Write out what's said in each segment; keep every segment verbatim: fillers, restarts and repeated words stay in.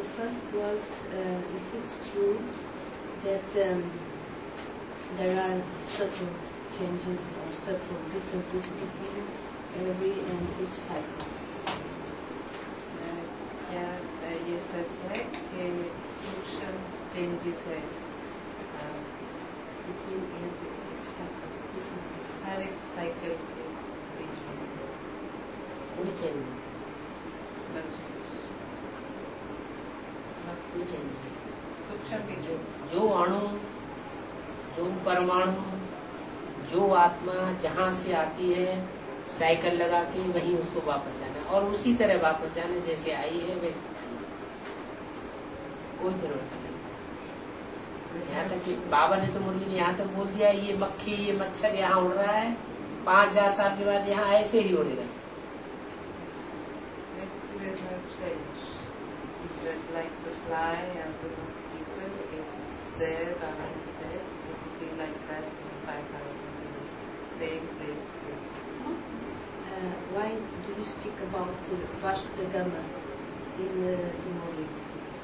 first was uh, if it's true that um, there are subtle changes or subtle differences between every and each cycle. क्या ये सच है कि सूक्ष्म changes है हर एक साइकिल के बीच में कोई चेंज सूक्ष्म भी जो जो अणु जो परमाणु जो आत्मा जहां से आती है साइकिल लगा के वहीं उसको वापस जाना और उसी तरह वापस जाना जैसे आई है वैसे कोई परिवर्तन नहीं। यहाँ तक कि बाबा ने तो मुरली में यहाँ तक बोल दिया ये मक्खी ये मच्छर यहाँ उड़ रहा है पांच हजार साल के बाद यहाँ ऐसे ही उड़ेगा। Like the fly and the mosquito, it's there, Baba has said, it will be like that in five thousand years, same place. Uh, why do you speak about uh, Vasco da Gama in the in movies?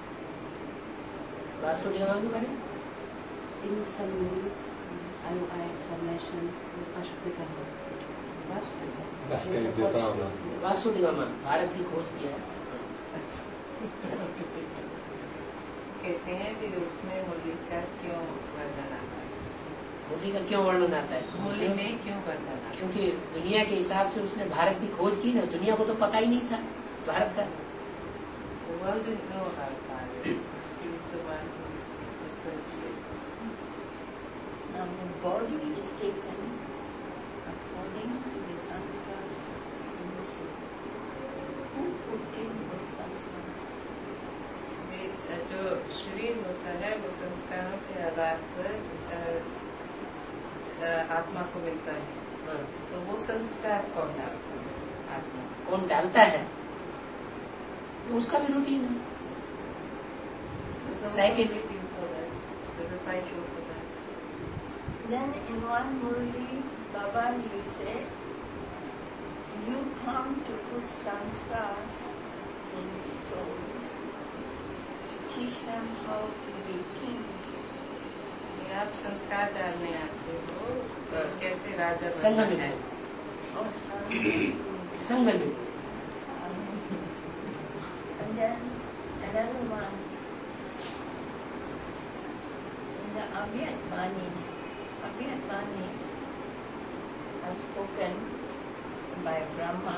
Vasco da Gama के बारे में? In some movies, I, I saw mentioned Vasco da Gama. Vasco da Gama. Vasco da Gama Bharat की खोज किया है। कहते हैं कि उसमें मुरली का क्यों वर्णन आता है मुरली का क्यों वर्णन आता है मुरली में क्यों वर्णन आता है क्योंकि दुनिया के हिसाब से उसने भारत की खोज की ना दुनिया को तो पता ही नहीं था भारत का world didn't know about Paris. He was the one who researched it. Now the body is taken according to the sanskars in the soul. Who put in those sanskars? जो शरीर होता है वो संस्कारों के आधार पर आत्मा को मिलता है तो वो संस्कार कौन डालता है आत्मा कौन डालता है उसका भी रूटीन है cycle cycle for that. Then in one Murli, Baba, you said, you come to put sanskars in souls to teach them how to be kings. आप संस्कार डालने आते हो कैसे राजा बनना है संगठित and then another one in the Abhyat Vanis. Abhyat Vanis are spoken by Brahma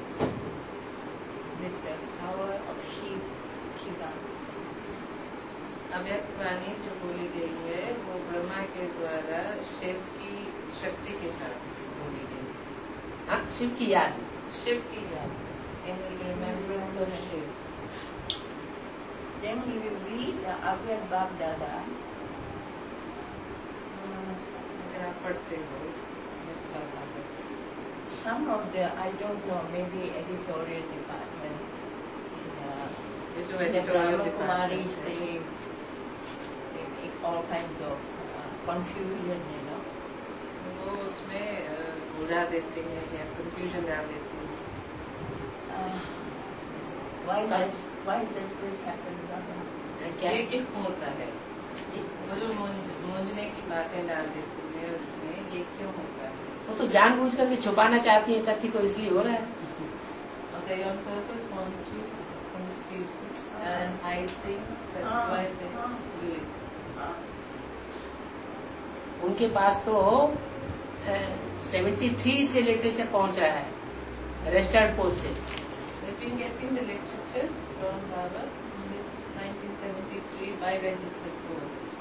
with the power of Shiv, Shiva. अव्यक्त वाणी जो बोली गई है वो ब्रह्मा के द्वारा शिव की शक्ति के साथ बोली गई हाँ शिव की याद शिव की याद in remembrance of Shiv. Then you will read the Avyat Bab Dada. अगर आप पढ़ते हो some of the I don't know maybe editorial department जो the editorial Brahma department Kumaris they all kinds of uh, confusion, you know. वो उसमें बुझा देते हैं या confusion डाल देते हैं. Uh, why does why does this happen, Baba? क्या क्या होता है? वो जो मूंझने की बातें डाल देते हैं उसमें ये क्यों होता है? वो तो जानबूझ करके छुपाना चाहती है तथ्य को इसलिए हो रहा है. They on purpose want to confuse and hide things. That's why they do it. उनके पास तो सेवेंटी थ्री से लिटरेचर पहुंच रहा है रजिस्टर्ड पोस्ट से. They've been getting the literature from Baba since nineteen seventy-three by registered post.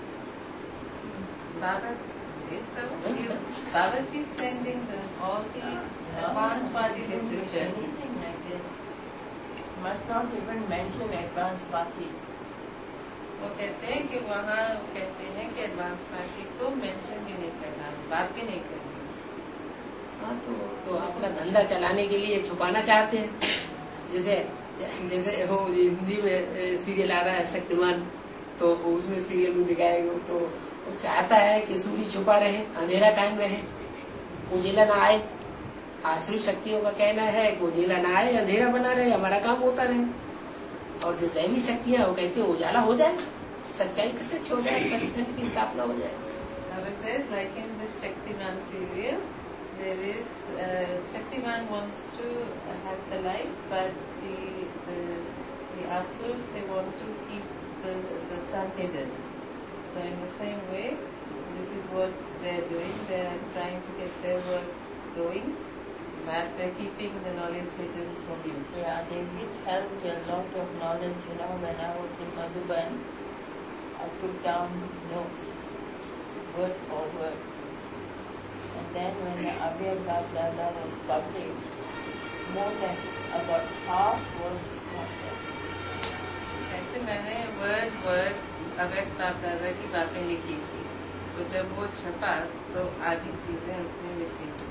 Baba's it's Baba. Baba's been sending them all the advanced party literature. Anything like this must not even mention advanced party. वो कहते हैं कि वहाँ कहते हैं कि advance party को mention भी नहीं करना बात भी नहीं करनी. हाँ तो तो अपना धंधा चलाने के लिए छुपाना चाहते हैं. जैसे जैसे वो हिंदी में सीरियल आ रहा है शक्तिमान तो उसमें सीरियल में दिखाएगा तो वो चाहता है कि सूर्य छुपा रहे अंधेरा कायम रहे उजेला ना आए. आश्रित शक्तियों का कहना है कि उजेला ना आए अंधेरा बना रहे हमारा काम होता रहे. और जो दैवी शक्तियां वो कहते हैं उजाला हो जाए, सच्चाई प्रत्यक्ष हो जाए, सचखंड की स्थापना हो जाए. Baba says, like in this Shaktiman serial, there is uh, Shaktiman wants to have the light, but the the, the asurs, they want to keep the the sun hidden. So in the same way, this is what they are doing. They are trying to get their work going, but they are keeping the knowledge hidden from you. Yeah, they withheld a lot of knowledge. You know, when I was in Madhuban, I took down notes, word for word. And then when the Abhay Baba was published, more than about half was not there. ऐसे मैंने word word अवैध बाप दादा की बातें लिखी थी, तो जब वो छपा तो आधी चीजें उसमें मिसिंग थी.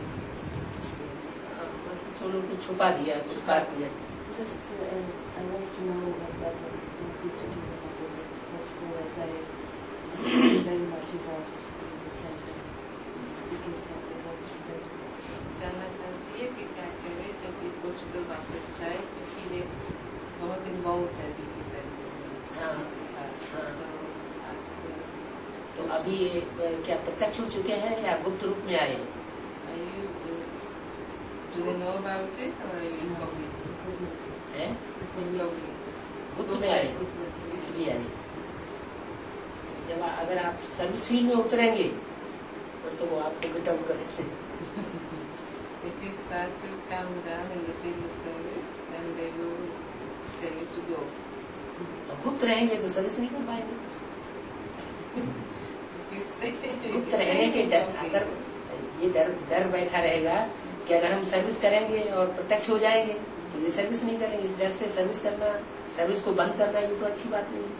थोड़ा कुछ छुपा दिया, कुछ काट दिया. Just, uh, I want to know about what things we to do much more, as I am very much involved in the center, because center, what should I do? जानना चाहती है कि क्या करे जब ये कुछ लोग वापस जाए, क्योंकि ये बहुत इन्वॉल्व है दीदी सेंटर में. हाँ. हाँ. तो आपसे तो अभी ये क्या प्रत्यक्ष हो चुके हैं या गुप्त रूप में आए हैं? are you do they know about it or are you incognito? हैं? Incognito. गुप्त में आए, गुप्त भी आए. जब अगर आप सर्विस फील्ड में उतरेंगे तो वो आपको गेट आउट करेंगे. If you start to come down in the field of service, then they will tell you to go. तो गुप्त रहेंगे तो सर्विस नहीं कर पाएंगे. If you stay, गुप्त रहने के डर, अगर ये डर डर बैठा रहेगा कि अगर हम सर्विस करेंगे और प्रत्यक्ष हो जाएंगे तो ये सर्विस नहीं करेंगे. इस डर से सर्विस करना, सर्विस को बंद करना, ये तो अच्छी बात नहीं है.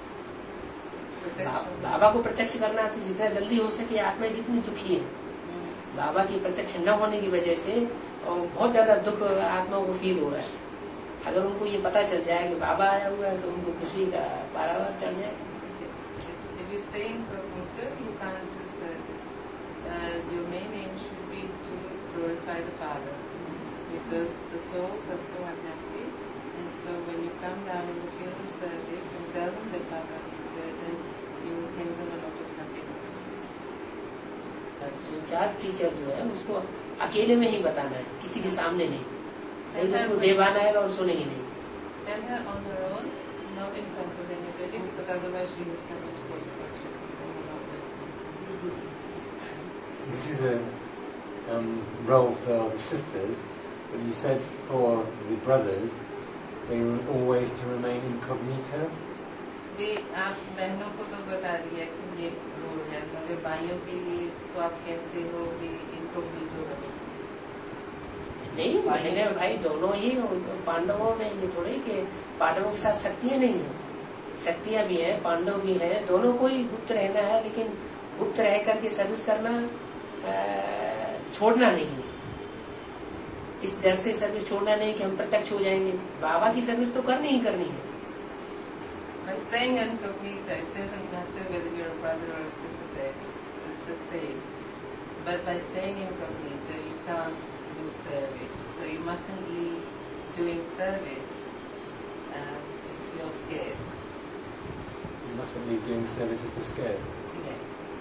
बाबा को प्रत्यक्ष करना तो जितना जल्दी हो सके. आत्मा कितनी दुखी है, बाबा की प्रत्यक्ष न होने की वजह से और बहुत ज्यादा दुख आत्माओं को फील हो रहा है. अगर उनको ये पता चल जाए कि बाबा आया हुआ है तो उनको खुशी का पारावार चढ़ जाएगा. if you stay in Prabhupada, you can't do service. Uh, your main aim should be to glorify the Father, because the souls are so unhappy, and so when you come down in the field of service and tell them that Baba is there, then you will bring them a lot of happiness. Incharge teacher जो है उसको अकेले में ही बताना है, किसी के सामने नहीं. नहीं तो उनको देवान आएगा और सुनेंगे नहीं. Tell her on her own, not in front of anybody, because otherwise she would come into consciousness and someone not listening. This is a um, role for the sisters, but you said for the brothers, they were always to remain incognito. वे आप बहनों को तो बता दिया कि ये role है, मगर भाइयों के लिए तो आप कहते हो कि इनकोग्निटो रहो. नहीं, बहने भाई दोनों ही. पांडवों में ये थोड़ी कि पांडवों के साथ शक्तियां नहीं है. शक्तियां भी हैं, पांडव भी हैं, दोनों को ही गुप्त रहना है. लेकिन गुप्त रह करके सर्विस करना छोड़ना नहीं है. इस डर से सर्विस छोड़ना नहीं कि हम प्रत्यक्ष हो जाएंगे. बाबा की सर्विस तो करनी ही करनी है. By staying incognito, it doesn't matter whether you're a brother or a sister, it's, it's the same. But by staying incognito, you can't do service. So you mustn't leave doing service um, if you're scared. You mustn't leave doing service if you're scared. Yes.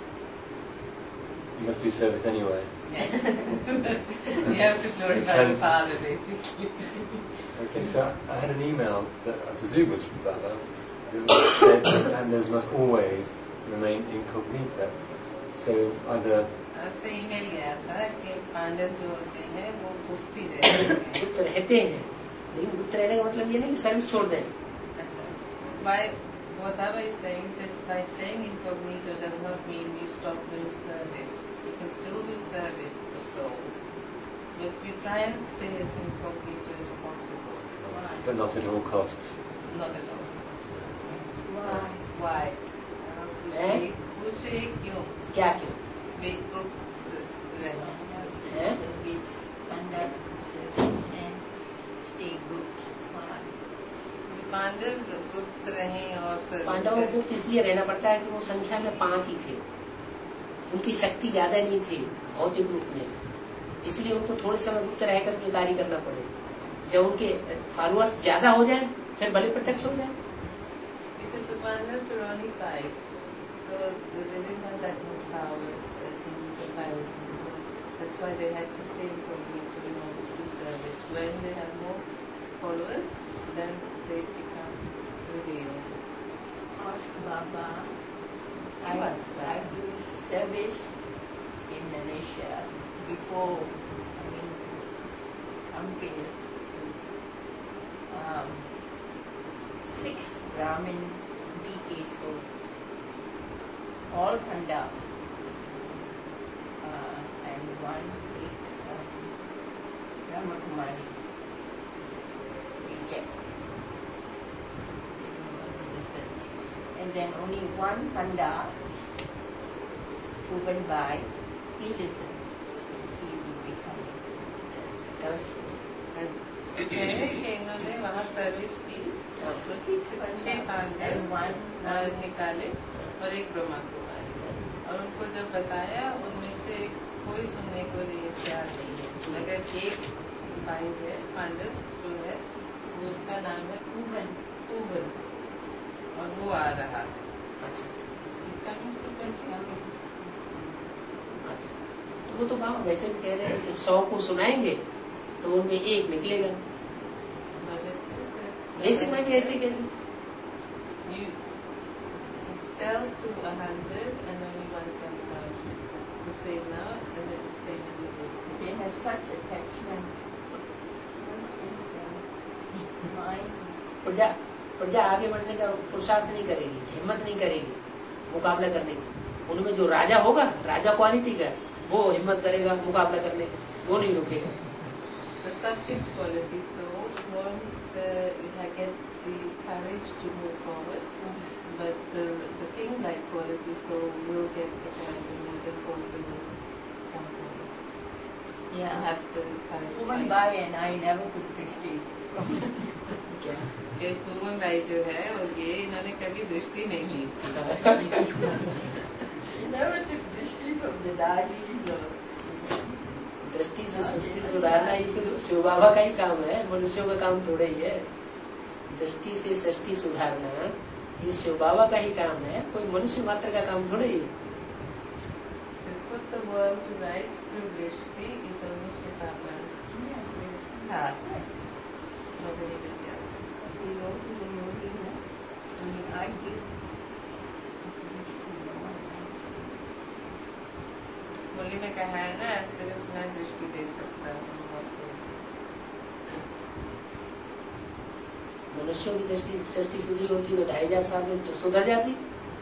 You must do service anyway. Yes. You have to glorify the Father, basically. Okay, so I had an email that I presume was from Baba, that said that Pandas must always remain incognito. So either आपसे email गया था कि पांडव जो होते हैं वो गुप्त ही रहते हैं. गुप्त रहते हैं, लेकिन गुप्त रहने का मतलब ये नहीं कि सर्विस छोड़ दें. अच्छा. By what Baba is saying, that by staying incognito does not mean you stop doing service. You can still do service of souls, but you try and stay as incognito as possible. but not at all costs. Not at all. Why? Why? हैं? पूछे क्यों? क्या क्यों वे गुप्त रहना. हैं? Service, conduct service and stay good. Why? Pandav गुप्त रहे और सर्विस पांडवों को करें. गुप्त इसलिए रहना पड़ता है कि वो संख्या में पांच ही थे. उनकी शक्ति ज्यादा नहीं थी भौतिक रूप में, इसलिए उनको थोड़े समय गुप्त रह करके कार्य करना पड़े. जब उनके फॉलोअर्स ज्यादा हो जाए फिर भले प्रत्यक्ष हो जाए। Because the pandas were only five, so they didn't have that much power in comparison. So that's why they had to stay incognito in order to do service. When they have more followers, then they become revealed. Ask Baba. I I, was I do service in Malaysia before, I mean, compared to um, six Brahmin B K souls, all Pandas, uh, and one um, Brahmakumari. Reject. Listen. And then only one Panda who went by, he listened. He will be coming. है कि इन्होंने वहाँ service की, तो छह Pandey And one बाहर निकाले और एक ब्रह्मा कुमारी, और उनको जब बताया उनमें से कोई सुनने को लिए तैयार नहीं है, मगर एक भाई है पांडव जो है वो उसका नाम है woman. पूवन, और वो आ रहा है। अच्छा इसका मतलब अच्छा, तो वो तो बाबा वैसे भी कह रहे हैं कि सौ को सुनाएंगे तो उनमें एक निकलेगा। बेसिक में भी ऐसे ही कहते हैं। You tell to a hundred and only one comes out. You say now and then you say in the They have such attachment. Mind. प्रजा प्रजा आगे बढ़ने का पुरुषार्थ नहीं करेगी, हिम्मत नहीं करेगी मुकाबला करने की। उनमें जो राजा होगा, राजा क्वालिटी का, वो हिम्मत करेगा मुकाबला करने की, वो नहीं रुकेगा। The subject quality souls won't uh, get the courage to move forward, but the, the king-like quality soul will get the courage to move them forward and come forward. Yeah. And have the courage to Woman fight. by and I never took dishti. क्या कि पूवन भाई जो है और ये इन्होंने कभी दृष्टि नहीं ली थी। Never took dishti from the daddies or दृष्टि से सृष्टि सुधारना ही तो शिव बाबा का ही काम है, मनुष्यों का काम थोड़ा ही है। दृष्टि से सृष्टि सुधारना ये शिव बाबा का ही काम है, कोई मनुष्य मात्र का काम थोड़ा ही। To put the world to rights through drishti is only Shiv Baba's task. Nobody but else. as we go to the movie, I mean, I give. मुरली में कहा है ना, सिर्फ मैं दृष्टि दे सकता हूँ। मनुष्यों की दृष्टि से सृष्टि सुधरी होती तो ढाई हजार साल में तो सुधर जाती।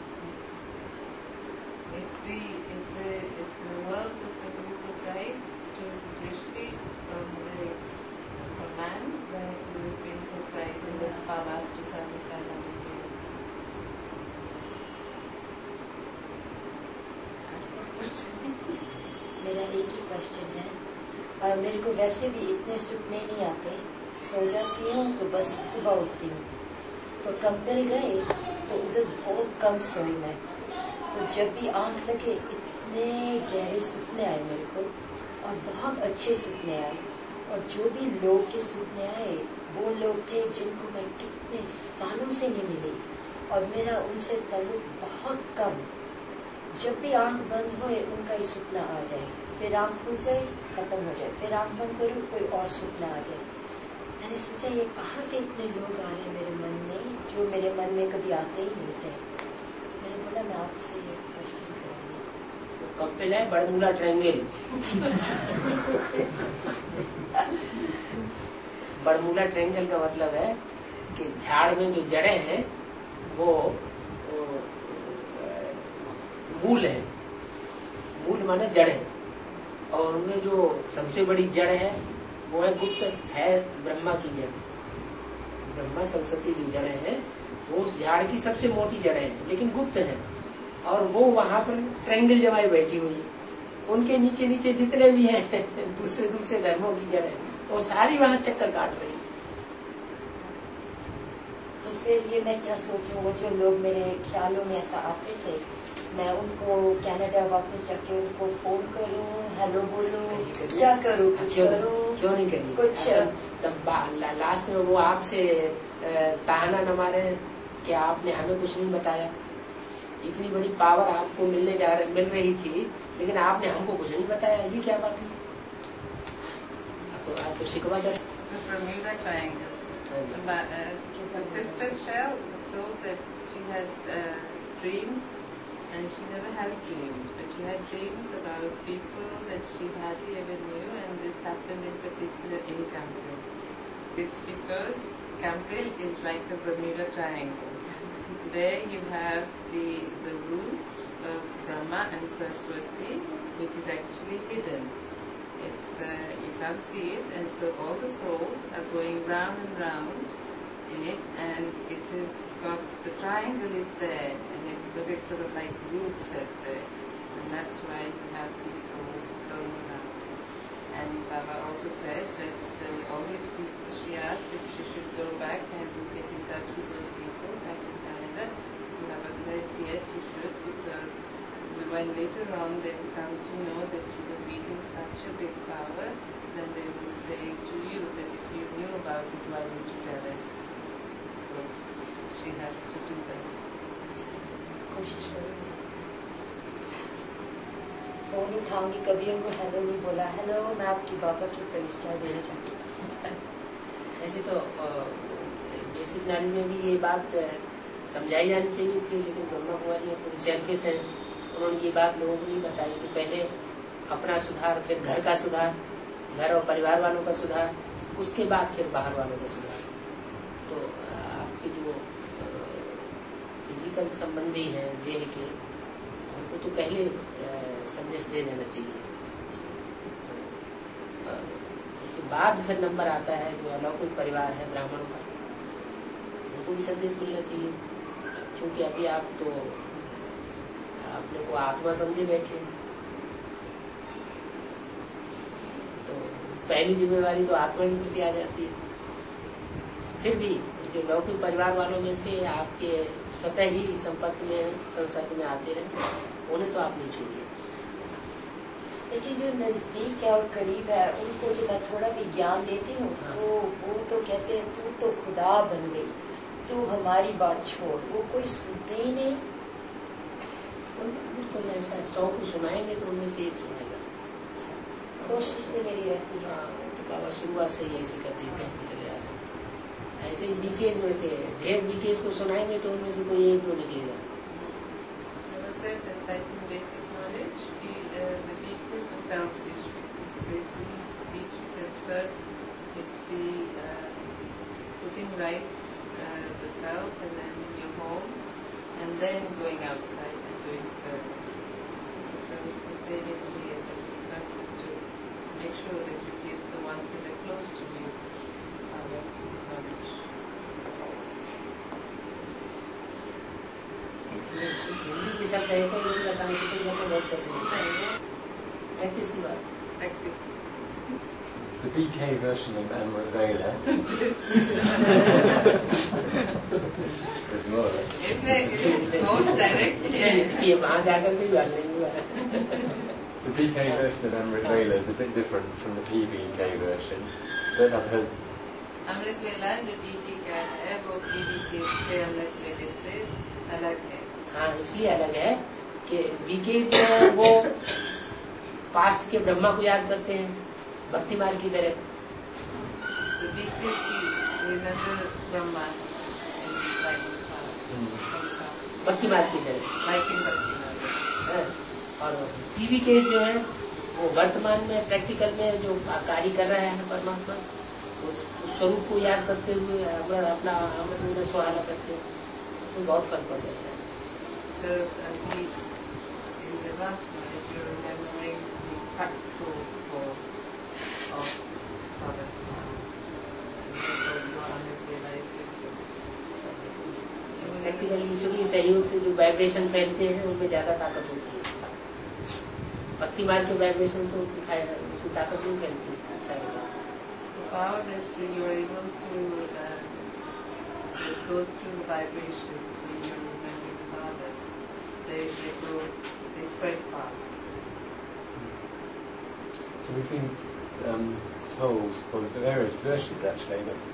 If the if the if the world was going to be put right to drishti from the from man, then it would have been put right in the last two thousand five hundred years. मेरा एक ही question है, और मेरे को वैसे भी इतने सपने नहीं आते, सो जाती हूँ तो बस सुबह उठती हूँ। तो कंपल गए तो उधर बहुत कम सोई मैं, तो जब भी आंख लगे इतने गहरे सपने आए मेरे को, और बहुत अच्छे सपने आए, और जो भी लोग के सपने आए वो लोग थे जिनको मैं कितने सालों से नहीं मिली, और मेरा उनसे ताल्लुक बहुत कम। जब भी आंख बंद होए उनका ही सपना आ जाए, फिर आंख खुल जाए खत्म हो जाए, फिर आंख बंद करूँ कोई और सपना आ जाए। मैंने सोचा ये कहाँ से इतने लोग आ रहे हैं मेरे मन में, जो मेरे मन में कभी आते ही नहीं थे। मैंने बोला मैं आपसे ये क्वेश्चन करूँगी। तो कपिल है बड़मूला ट्रायंगल। बड़मूला ट्रायंगल का मतलब है कि झाड़ में जो जड़ें हैं वो मूल है, मूल माने जड़ है, और उनमें जो सबसे बड़ी जड़ है वो है गुप्त है, ब्रह्मा की जड़। ब्रह्मा सरस्वती जो जड़ें हैं वो उस झाड़ की सबसे मोटी जड़ें हैं, लेकिन गुप्त है, और वो वहां पर ट्रायंगल जमाई बैठी हुई है। उनके नीचे नीचे जितने भी हैं दूसरे दूसरे धर्मों की जड़ें, वो सारी वहां चक्कर काट रही है। तो फिर ये मैं क्या सोचूं, वो जो लोग मेरे ख्यालों में ऐसा आते थे, मैं उनको कनाडा वापस जाके उनको फोन करूं, हेलो बोलूं, क्या करूं, कुछ करूं? क्यों नहीं करिए कुछ तब लास्ट में वो आपसे ताना न मारे कि आपने हमें कुछ नहीं बताया। इतनी बड़ी पावर आपको मिलने जा रही मिल रही थी, लेकिन आपने हमको कुछ नहीं बताया, ये क्या बात है? तो आपको शिकवा कर Bermuda Triangle. Uh, uh, Sister Shell told that she had uh, dreams, and she never has dreams, but she had dreams about people that she hardly ever knew, and this happened in particular in Cambril. It's because Cambril is like the Bermuda Triangle. There you have the the roots of Brahma and Saraswati, which is actually hidden. It's uh, you can't see it, and so all the souls are going round and round in it, and it has got the triangle is there, and it's got its sort of like root set there, and that's why you have these souls going around. And Baba also said that uh, all these people, she asked if she should go back and get in touch with those people back in Canada. And Baba said yes, you should, because when later on they will come to know that you were beating such a big power, then they will say to you that if you knew about it, why didn't you tell us? So she has to do that. कोशिश करूंगी, phone उठाऊंगी, कभी उनको hello नहीं बोला, hello मैं आपकी बाबा की प्रतिष्ठा देना चाहती हूँ। ऐसे तो बेसिक नाड़ी में भी ये बात समझाई जानी चाहिए थी, लेकिन ब्रह्मा कुमारी थोड़ी सेल्फिश है, उन्होंने ये बात लोगों को नहीं बताई कि पहले अपना सुधार, फिर घर का सुधार, घर और परिवार वालों का सुधार, उसके बाद फिर बाहर वालों का सुधार। तो आपके जो फिजिकल संबंधी हैं देह के, उनको तो पहले संदेश दे देना चाहिए, उसके बाद फिर नंबर आता है जो अलौकिक परिवार है ब्राह्मणों का, उनको भी संदेश मिलना चाहिए। क्योंकि अभी आप तो अपने को आत्मा समझे बैठे, तो पहली जिम्मेवारी तो आत्मा के प्रति आ जाती है। फिर भी जो लौकिक परिवार वालों में से आपके स्वतः ही संपर्क में संसर्ग में आते हैं, उन्हें तो आप नहीं छोड़िए। लेकिन जो नजदीक है और करीब है, उनको जो मैं थोड़ा भी ज्ञान देती हूँ, तो वो तो कहते हैं तू तो खुदा बन गई, तू हमारी बात छोड़, वो कोई सुनते ही नहीं। बिल्कुल ऐसा सौ को सुनाएंगे तो उनमें से एक सुनेगा। कोशिश तो मेरी रहती है। तो बाबा शुरुआत से ही ऐसे कहते कहते चले आ रहे हैं। ऐसे ही बीकेज में से ढेर बीकेज को सुनाएंगे तो उनमें से कोई एक दो निकलेगा। And then going outside and doing service. So it's the same as here, that you first to make sure that you give the ones that are close to you others knowledge. Hindi के शब्द ऐसे ही नहीं बताने से तो बहुत पसंद है। प्रैक्टिस की बात। Practice. The B K version of Amrit Vela is more. Isn't it? It's most direct. ये वहाँ जाकर भी बात नहीं हुआ। The B K version of Amrit Vela is a bit different from the P B K version, but I've heard. Amrit Vela जो P B K है, वो P B K से Amrit Vela से अलग है। हाँ, इसलिए अलग है कि बीके जो है वो पास्ट के ब्रह्मा को याद करते हैं, भक्ति मार्ग की तरह। The B K remember Brahma भक्ति मार्ग की तरह, like in भक्ति मार्ग। और पीवी केस जो है वो वर्तमान में प्रैक्टिकल में जो कार्य कर रहा है परमात्मा, उस स्वरूप को याद करते हुए अपना अमृत सुहाना करते हैं, तो बहुत फर्क पड़ जाता है। So uh, he, in the last knowledge, you're remembering the practical form of Father's mind. And you are unrealized practically ईश्वर के सहयोग से जो वाइब्रेशन फैलते हैं उनमें ज्यादा ताकत होती है। भक्ति मार्ग के वाइब्रेशन से उनकी ताकत नहीं फैलती। The power that you are able to uh, goes through the vibrations when you're remembering the Father. They, they go, they spread fast. So we've been um, told, well, the various versions actually, but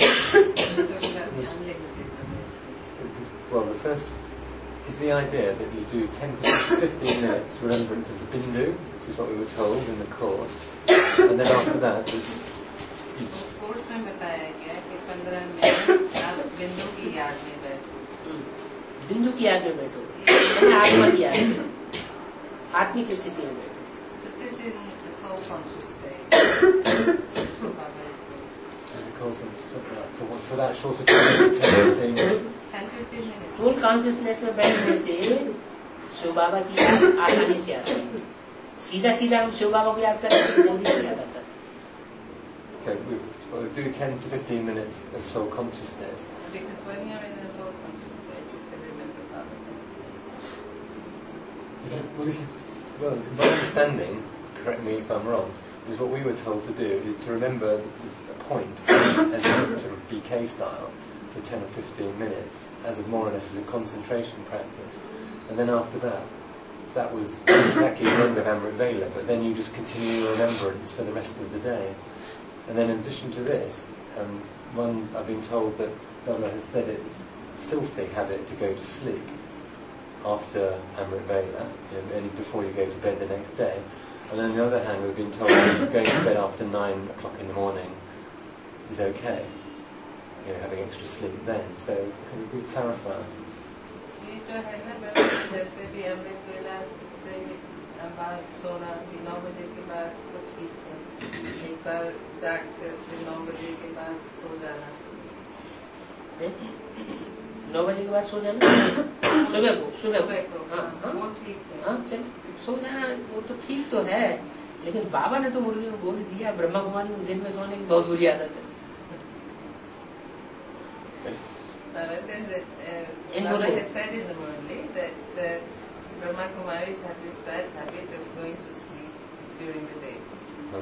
well, the first is the idea that you do ten to fifteen minutes remembrance of the Bindu. This is what we were told in the course, and then after that, there's course में बताया गया कि पंद्रह minute आप बिंदु की याद में बैठो. बिंदु की याद में बैठो, आत्मा की याद में, आत्मिक स्थिति में बैठो. To sit in the soul conscious state. That's what Baba is saying. course of something like for, for that short of time, ten fifteen minutes. Full consciousness में बैठने से शिव बाबा की याद आसानी से आती है. सीधा सीधा हम शिव बाबा को याद करें तो जल्दी से याद आता है. So we we'll do ten to fifteen minutes of soul consciousness. Because when you're in a soul conscious state, you can remember Baba. Is it, well, this is, well, my understanding, correct me if I'm wrong, is what we were told to do is to remember a point as a sort of B K style for ten or fifteen minutes, as a more or less as a concentration practice. And then after that, that was exactly the end of Amrit Vela, but then you just continue your remembrance for the rest of the day. And then in addition to this, um, one, I've been told that Baba has said it's filthy habit to go to sleep after Amrit Vela, you know, only before you go to bed the next day. And then on the other hand, we've been told that going to bed after nine o'clock in the morning is okay, you know, having extra sleep then. So can we clarify? ये जो है ना मैं जैसे भी अमृत वेला से बाद सोना भी नौ बजे के बाद तो ठीक है. एक बार जाग कर फिर नौ बजे के बाद सो जाना. नौ बजे के बाद सो जाना सुबह को सुबह को हाँ हाँ वो ठीक है. हाँ चल सो जाना वो तो ठीक तो है, लेकिन बाबा ने तो मुरली में बोल दिया ब्रह्मा कुमारी को दिन में सोने की बहुत बुरी आदत है. Baba says that uh, Baba has said in the Murli that uh, Brahma Kumaris have this bad habit of going to sleep during the day. No.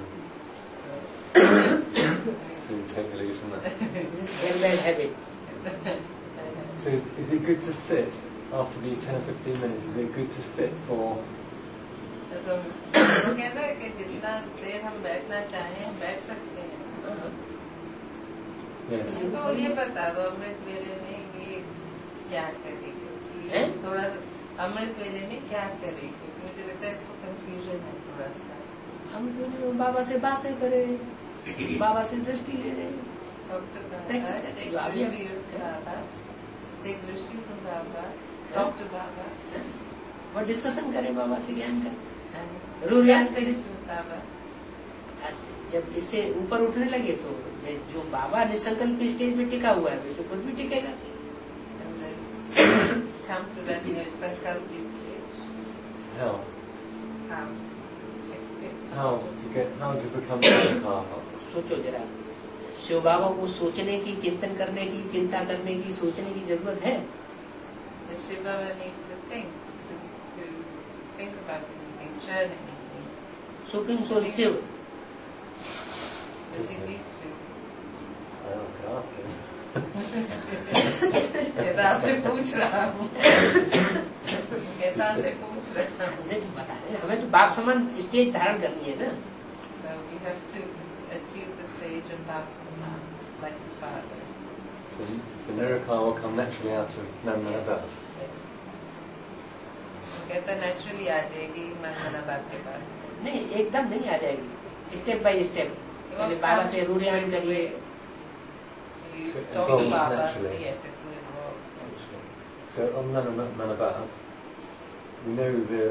So you take the lead from that. Very bad habit. So is, is it good to sit after these ten or fifteen minutes? Is it good to sit for? तो वो कहता है कि जितना देर हम बैठना चाहें हम बैठ सकते हैं. Yes. तो ये बता दो अमृत वेले में ये क्या करे, क्योंकि थोड़ा अमृत वेले में क्या करे, क्योंकि मुझे लगता है इसको कंफ्यूजन है थोड़ा सा. हम बाबा से बातें करें, बाबा से दृष्टि ले रहे. डॉक्टर बाबा एक दृष्टि from बाबा, डॉक्टर बाबा, और डिस्कशन करें बाबा से, ज्ञान करें, रूढ़ियान करें बाबा. जब इससे ऊपर उठने लगे तो जो बाबा निसंकल्प स्टेज में टिका हुआ है वैसे खुद भी टिकेगा. Come to that निसंकल्प stage. How? How? How to get? How to become Sankara? सोचो जरा, शिव बाबा को सोचने की, चिंतन करने की, चिंता करने की, सोचने की जरूरत है. The Shiv Baba need to think, to, to think about anything, churn anything. Supreme soul Shiv. Does he need to? I don't know, I could ask him. कहता से पूछ रहा हूँ. कहता से पूछ रहा हूँ. नहीं तो बता रहे, हमें तो बाप समान स्टेज धारण करनी है ना. So we have to achieve the stage of Bhaksaman, like the Father. So, so Nirikar will come naturally out of Mandana Bhav. कहता नेचुरली आ जाएगी मंगना बाप के बाद. नहीं एकदम नहीं आ जाएगी, स्टेप बाय स्टेप. पहले बाबा से रूढ़ियान करिए. So talk to Baba. Yes, it will evolve. So on Mandana Bhav, we know the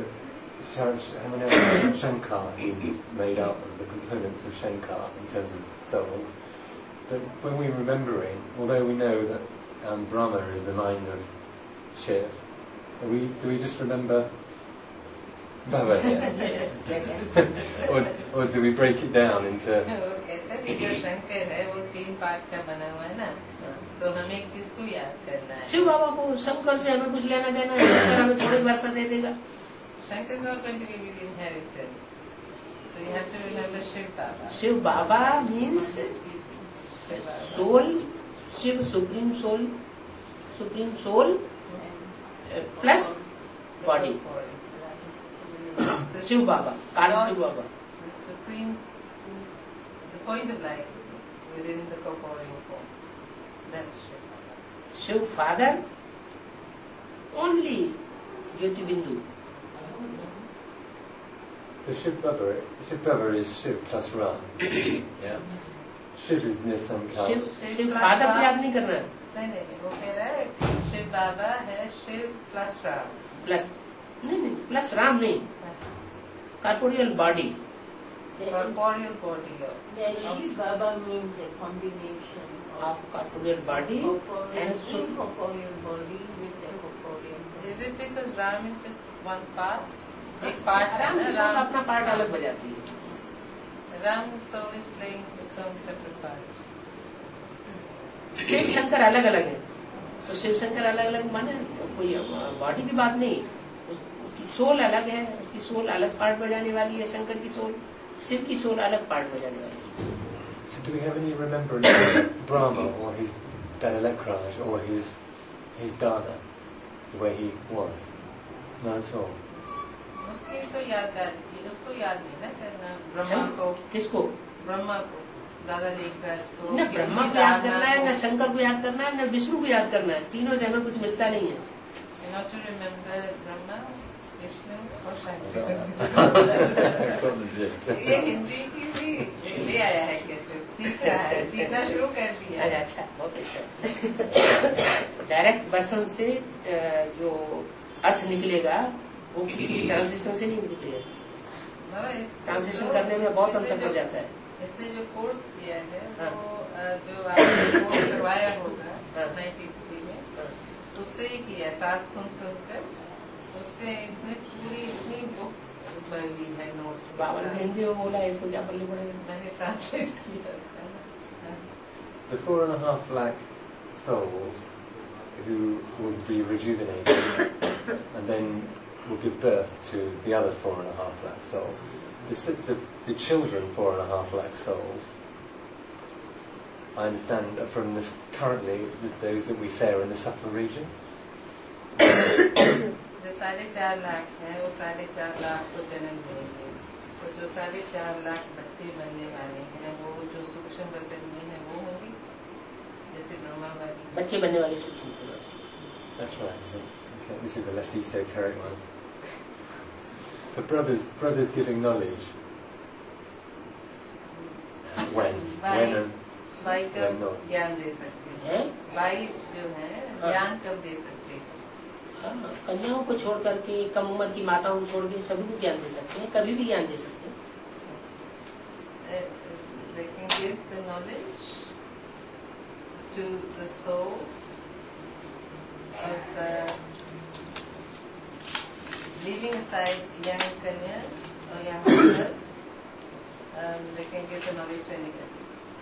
Shankar is made up of the components of Shankar in terms of souls. But when we're remembering, although we know that um, Brahma is the mind of Shiv, are we, do we just remember Baba here? or, or do we break it down into... वो कहता है कि जो शंकर है वो तीन part का बना हुआ है ना, तो हमें किसको याद करना है? शिव बाबा को. शंकर से हमें कुछ लेना देना है, शंकर हमें थोड़ी वर्षा दे देगा. Shankar is not going to give you the inheritance, so you have to remember Shiv Baba. Shiv Baba means Shiv Baba. soul, Shiv supreme soul, supreme soul plus body, Shiv Baba, काल Shiv Baba. The supreme, the point of life within the corporeal form. That's Shiv. Shiv father only ज्योति बिंदु. So Shiv Baba, Shiv Baba is Shiv plus Ram. Yeah. Shiv is Nisankal. Shiv Shiv father को याद नहीं करना है. नहीं नहीं नहीं, वो कह रहा है शिव बाबा है शिव प्लस राम. प्लस नहीं नहीं प्लस राम नहीं, corporeal body. Corporeal body of The Shiv Baba means a combination of corporeal body corporeal, and incorporeal body with the corporeal body. Is it because Ram is just one part? एक part है राम ना, की soul Ram. अपना part अलग बजाती है. Ram soul is playing its own separate part. Shiv Shankar अलग अलग है, तो शिव शंकर अलग अलग माने कोई बॉडी की बात नहीं. उस, उसकी सोल अलग है, उसकी सोल अलग पार्ट बजाने वाली है. शंकर की सोल, शिव की सोल अलग पार्ट बजाने वाली है. So do we have any remembrance of Brahma or his Dalalekraj or his his Dana, the way he was? Not at all. उसकी तो याद आती, उसको याद नहीं ना करना. ब्रह्मा को, किसको? ब्रह्मा को, दादा लेखराज को. न ब्रह्मा को याद करना है, न शंकर को याद करना है, न विष्णु को याद करना है. तीनों से हमें कुछ मिलता नहीं है. Not to remember Brahma, Vishnu और शंकर. ये हिंदी की भी ले आया है, कैसे सीख रहा है, सीखना शुरू कर दिया. अरे अच्छा, बहुत अच्छा. डायरेक्ट वसन से जो अर्थ निकलेगा वो किसी ट्रांसलेशन से नहीं निकलेगा. ट्रांसलेशन करने में बहुत अंतर हो जाता है. इसने जो कोर्स किया है हाँ. वो जो आपने कोर्स करवाया होगा हाँ. नाइन्टी थ्री में, उससे ही किया, साथ सुन सुनकर उसने इसने पूरी इतनी बुक पढ़ ली है नोट्स. बाबा ने हिंदी में बोला, इसको क्या पढ़नी पड़ेगा. मैंने ट्रांसलेट किया. The four and a half lakh souls who would be rejuvenated and then will give birth to the other four and a half lakh souls. The, the, the children four and a half lakh souls, I understand, are from this currently those that we say are in the subtle region. जो साढ़े चार लाख है वो साढ़े चार लाख को जन्म देंगे, तो जो साढ़े चार लाख बच्चे बनने वाले हैं वो जो सूक्ष्म बदन में है वो होंगे जैसे ब्रह्मा वाली बच्चे बनने वाले सूक्ष्म. That's right. Okay, this is a less esoteric one. The brothers, brothers giving knowledge. When, when, and भाई when कब not. ज्ञान दे सकते हैं, भाई जो है ज्ञान कब दे सकते हैं. कन्याओं को छोड़ करके, कम उम्र की माताओं को छोड़ के सभी को ज्ञान दे सकते हैं, कभी भी ज्ञान दे सकते हैं. They can give the knowledge to the souls of uh, leaving aside young kanyas or young mothers. Um, they can give the knowledge to anybody.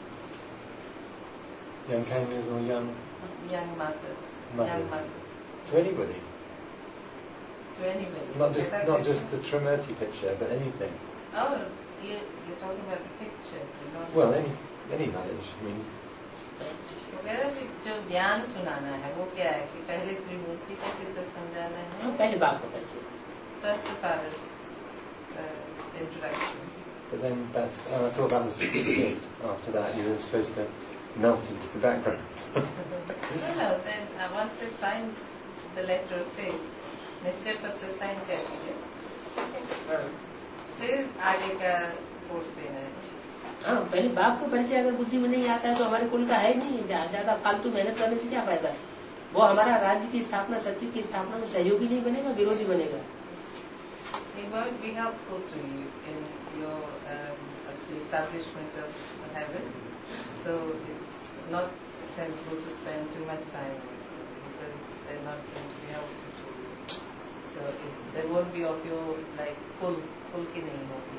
Young kanyas or young Young mothers. Mothers. Young mothers. to anybody. To anybody. Not just Without not this- just the Trimurti picture, but anything. Oh, you, you're talking about the picture. the knowledge. Well, any any knowledge. I mean, वगैरह भी जो ज्ञान सुनाना है वो क्या है कि पहले त्रिमूर्ति का चित्र समझाना है. पहले बाप को परिचय. First the father's uh, introduction. but then that's. Oh, I thought that was just it. After that, you were supposed to melt into the background. No, no, then uh, once they signed the letter of faith, निश्चय पत्र sign कर दिए, फिर आगे का course देना है. हाँ, पहले बाप को परिचय अगर बुद्धि में नहीं आता है तो हमारे कुल का है नहीं. ज्यादा फालतू मेहनत करने से क्या फायदा है. वो हमारा राज्य की स्थापना, सत्य की स्थापना में सहयोगी नहीं बनेगा, विरोधी बनेगा. It won't be helpful to you in your um, of the establishment of heaven. So it's not sensible to spend too much time with them because they're not going to be helpful to you. So it, they won't be of your like full full ki nahi hogi.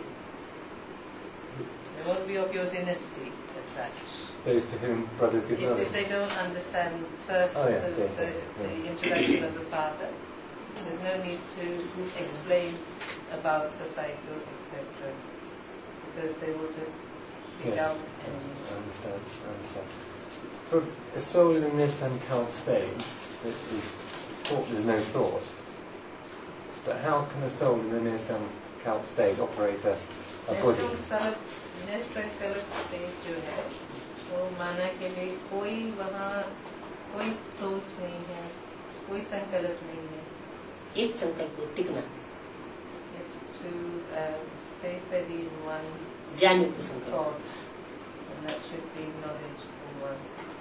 They won't be of your dynasty as such. Those to whom brothers give If, knowledge. if they don't understand first Oh, yes, the, yes, the, yes, the yes. introduction of the father, there's no need to explain about the cycle, et cetera. Because they will just pick Yes. out and I understand. I understand. For a soul in this uncount stage, that is thought, there's no thought. But how can a soul in the Nisankalp stage operate a, a body? निसंकल्प stage जो है वो माना कि भी कोई वहाँ कोई सोच नहीं है, कोई संकल्प नहीं है. एक संकल्प में टिकना. It's to uh, stay steady in one ज्ञान युक्त संकल्प. thought, and that should be knowledge for one.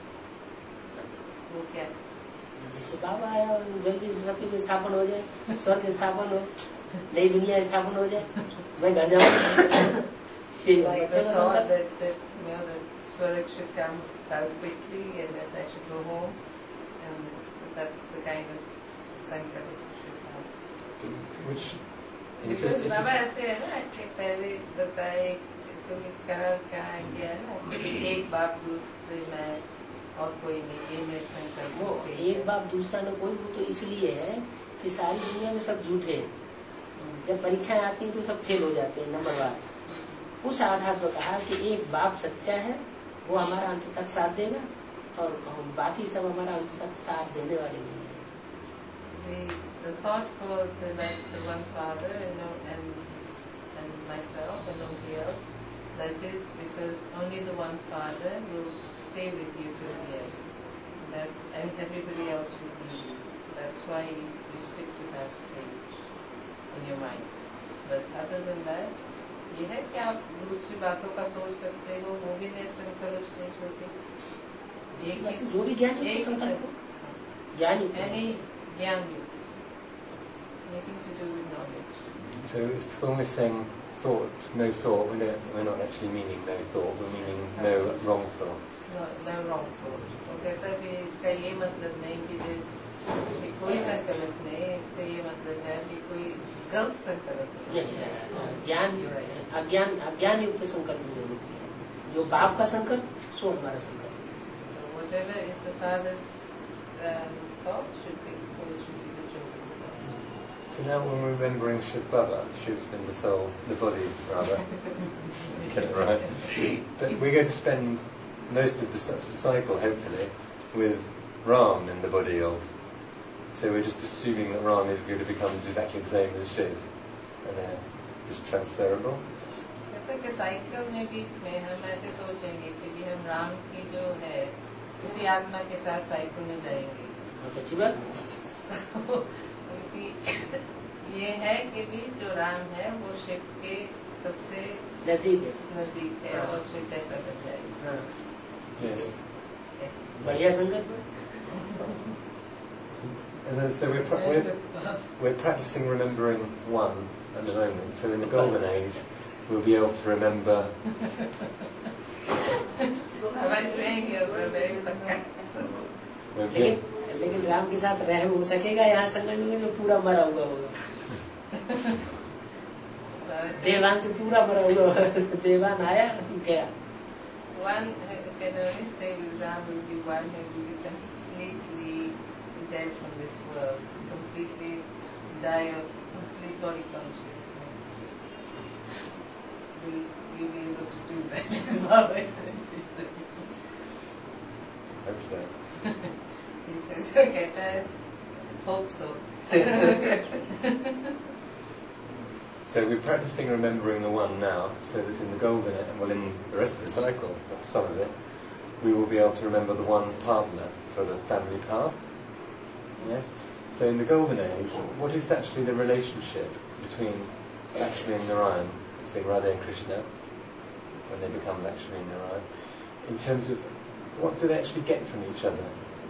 वो क्या? जैसे बाबा आया जल्दी से सत्य की स्थापन हो जाए, स्वर्ग स्थापन हो, नई दुनिया स्थापन हो जाए, मैं घर जाऊँ. Like the thought that, that you know that Swaraj should come out quickly and that I should go home, and that's the kind of sankalp should have. Which because बाबा ऐसे है ना कि पहले बताए तुम्हें कहाँ कहाँ गया ना कि एक बाप दूसरे में और कोई नहीं, ये मेरे संकल्प. वो एक बाप दूसरा न कोई, वो तो इसलिए है कि सारी दुनिया में सब झूठे. जब परीक्षाएं आती हैं तो सब फेल हो जाते हैं नंबरवार. उस आधार पर कहा कि एक बाप सच्चा है, वो हमारा अंत तक साथ देगा और बाकी सब हमारा अंत तक साथ देने वाले नहीं है. The, the thought for the, like, the one father and, no, and and myself and nobody else, that is because only the one father will stay with you till the end. That and everybody else will leave you. That's why you, you stick to that stage in your mind. But other than that, ये है कि आप दूसरी बातों का सोच सकते हो, वो भी निसंकल्प स्टेज होती. एक जो भी ज्ञान एक संकल्प ज्ञान any ज्ञान युक्त, anything to do with knowledge. So it's when we're saying thought, no thought, we're not, we're not actually meaning no thought, we're meaning no wrong thought. No, no wrong thought. वो कहता है कि इसका ये मतलब नहीं कि this कि कोई संकल्प नहीं, इसका ये मतलब है कि कोई गलत संकल्प नहीं. ज्ञान अज्ञान अज्ञान युक्त संकल्प नहीं होती है. जो बाप का संकल्प सो हमारा संकल्प. So whatever is the father's um, thought should be, so should be the children's thought. So now when we're remembering Shiv Baba, Shiv in the soul, the body rather, get it right. But we're going to spend most of the cycle, hopefully, with Ram in the body of. So we're just assuming that Ram is going to become exactly the same as Shiv, and then it's transferable. कहते कि cycle में भी में हम ऐसे सोचेंगे कि भी हम राम की जो है उसी आत्मा के साथ साइकिल में जाएंगे. बहुत अच्छी बात. उनकी ये है कि भी जो राम है वो शिव के सबसे नजदीक नजदीक है और शिव कैसा बन जाएगा. Yes. बढ़िया संकल्प. And then, so we're, pra- we're, we're practicing remembering one at the moment. So in the golden age, we'll be able to remember. Am I saying you're very we'll be, लेकिन लेकिन राम के साथ रह हो सकेगा यहाँ संगम में जो पूरा मरा हुआ होगा. देवान से पूरा मरा हुआ होगा. देवान आया गया. One can only stay with Ram will be one who will be completely dead from this world, completely die of complete body consciousness. Will you be able to do that? Is what I said. hope so. He says, okay, I hope so. So we're practicing remembering the one now, so that in the golden age, well, in the rest of the cycle, some of it, we will be able to remember the one partner for the family path. Yes. So in the golden age, what is actually the relationship between Lakshmi and Narayan, say Radha and Krishna, when they become Lakshmi and Narayan, in terms of what do they actually get from each other?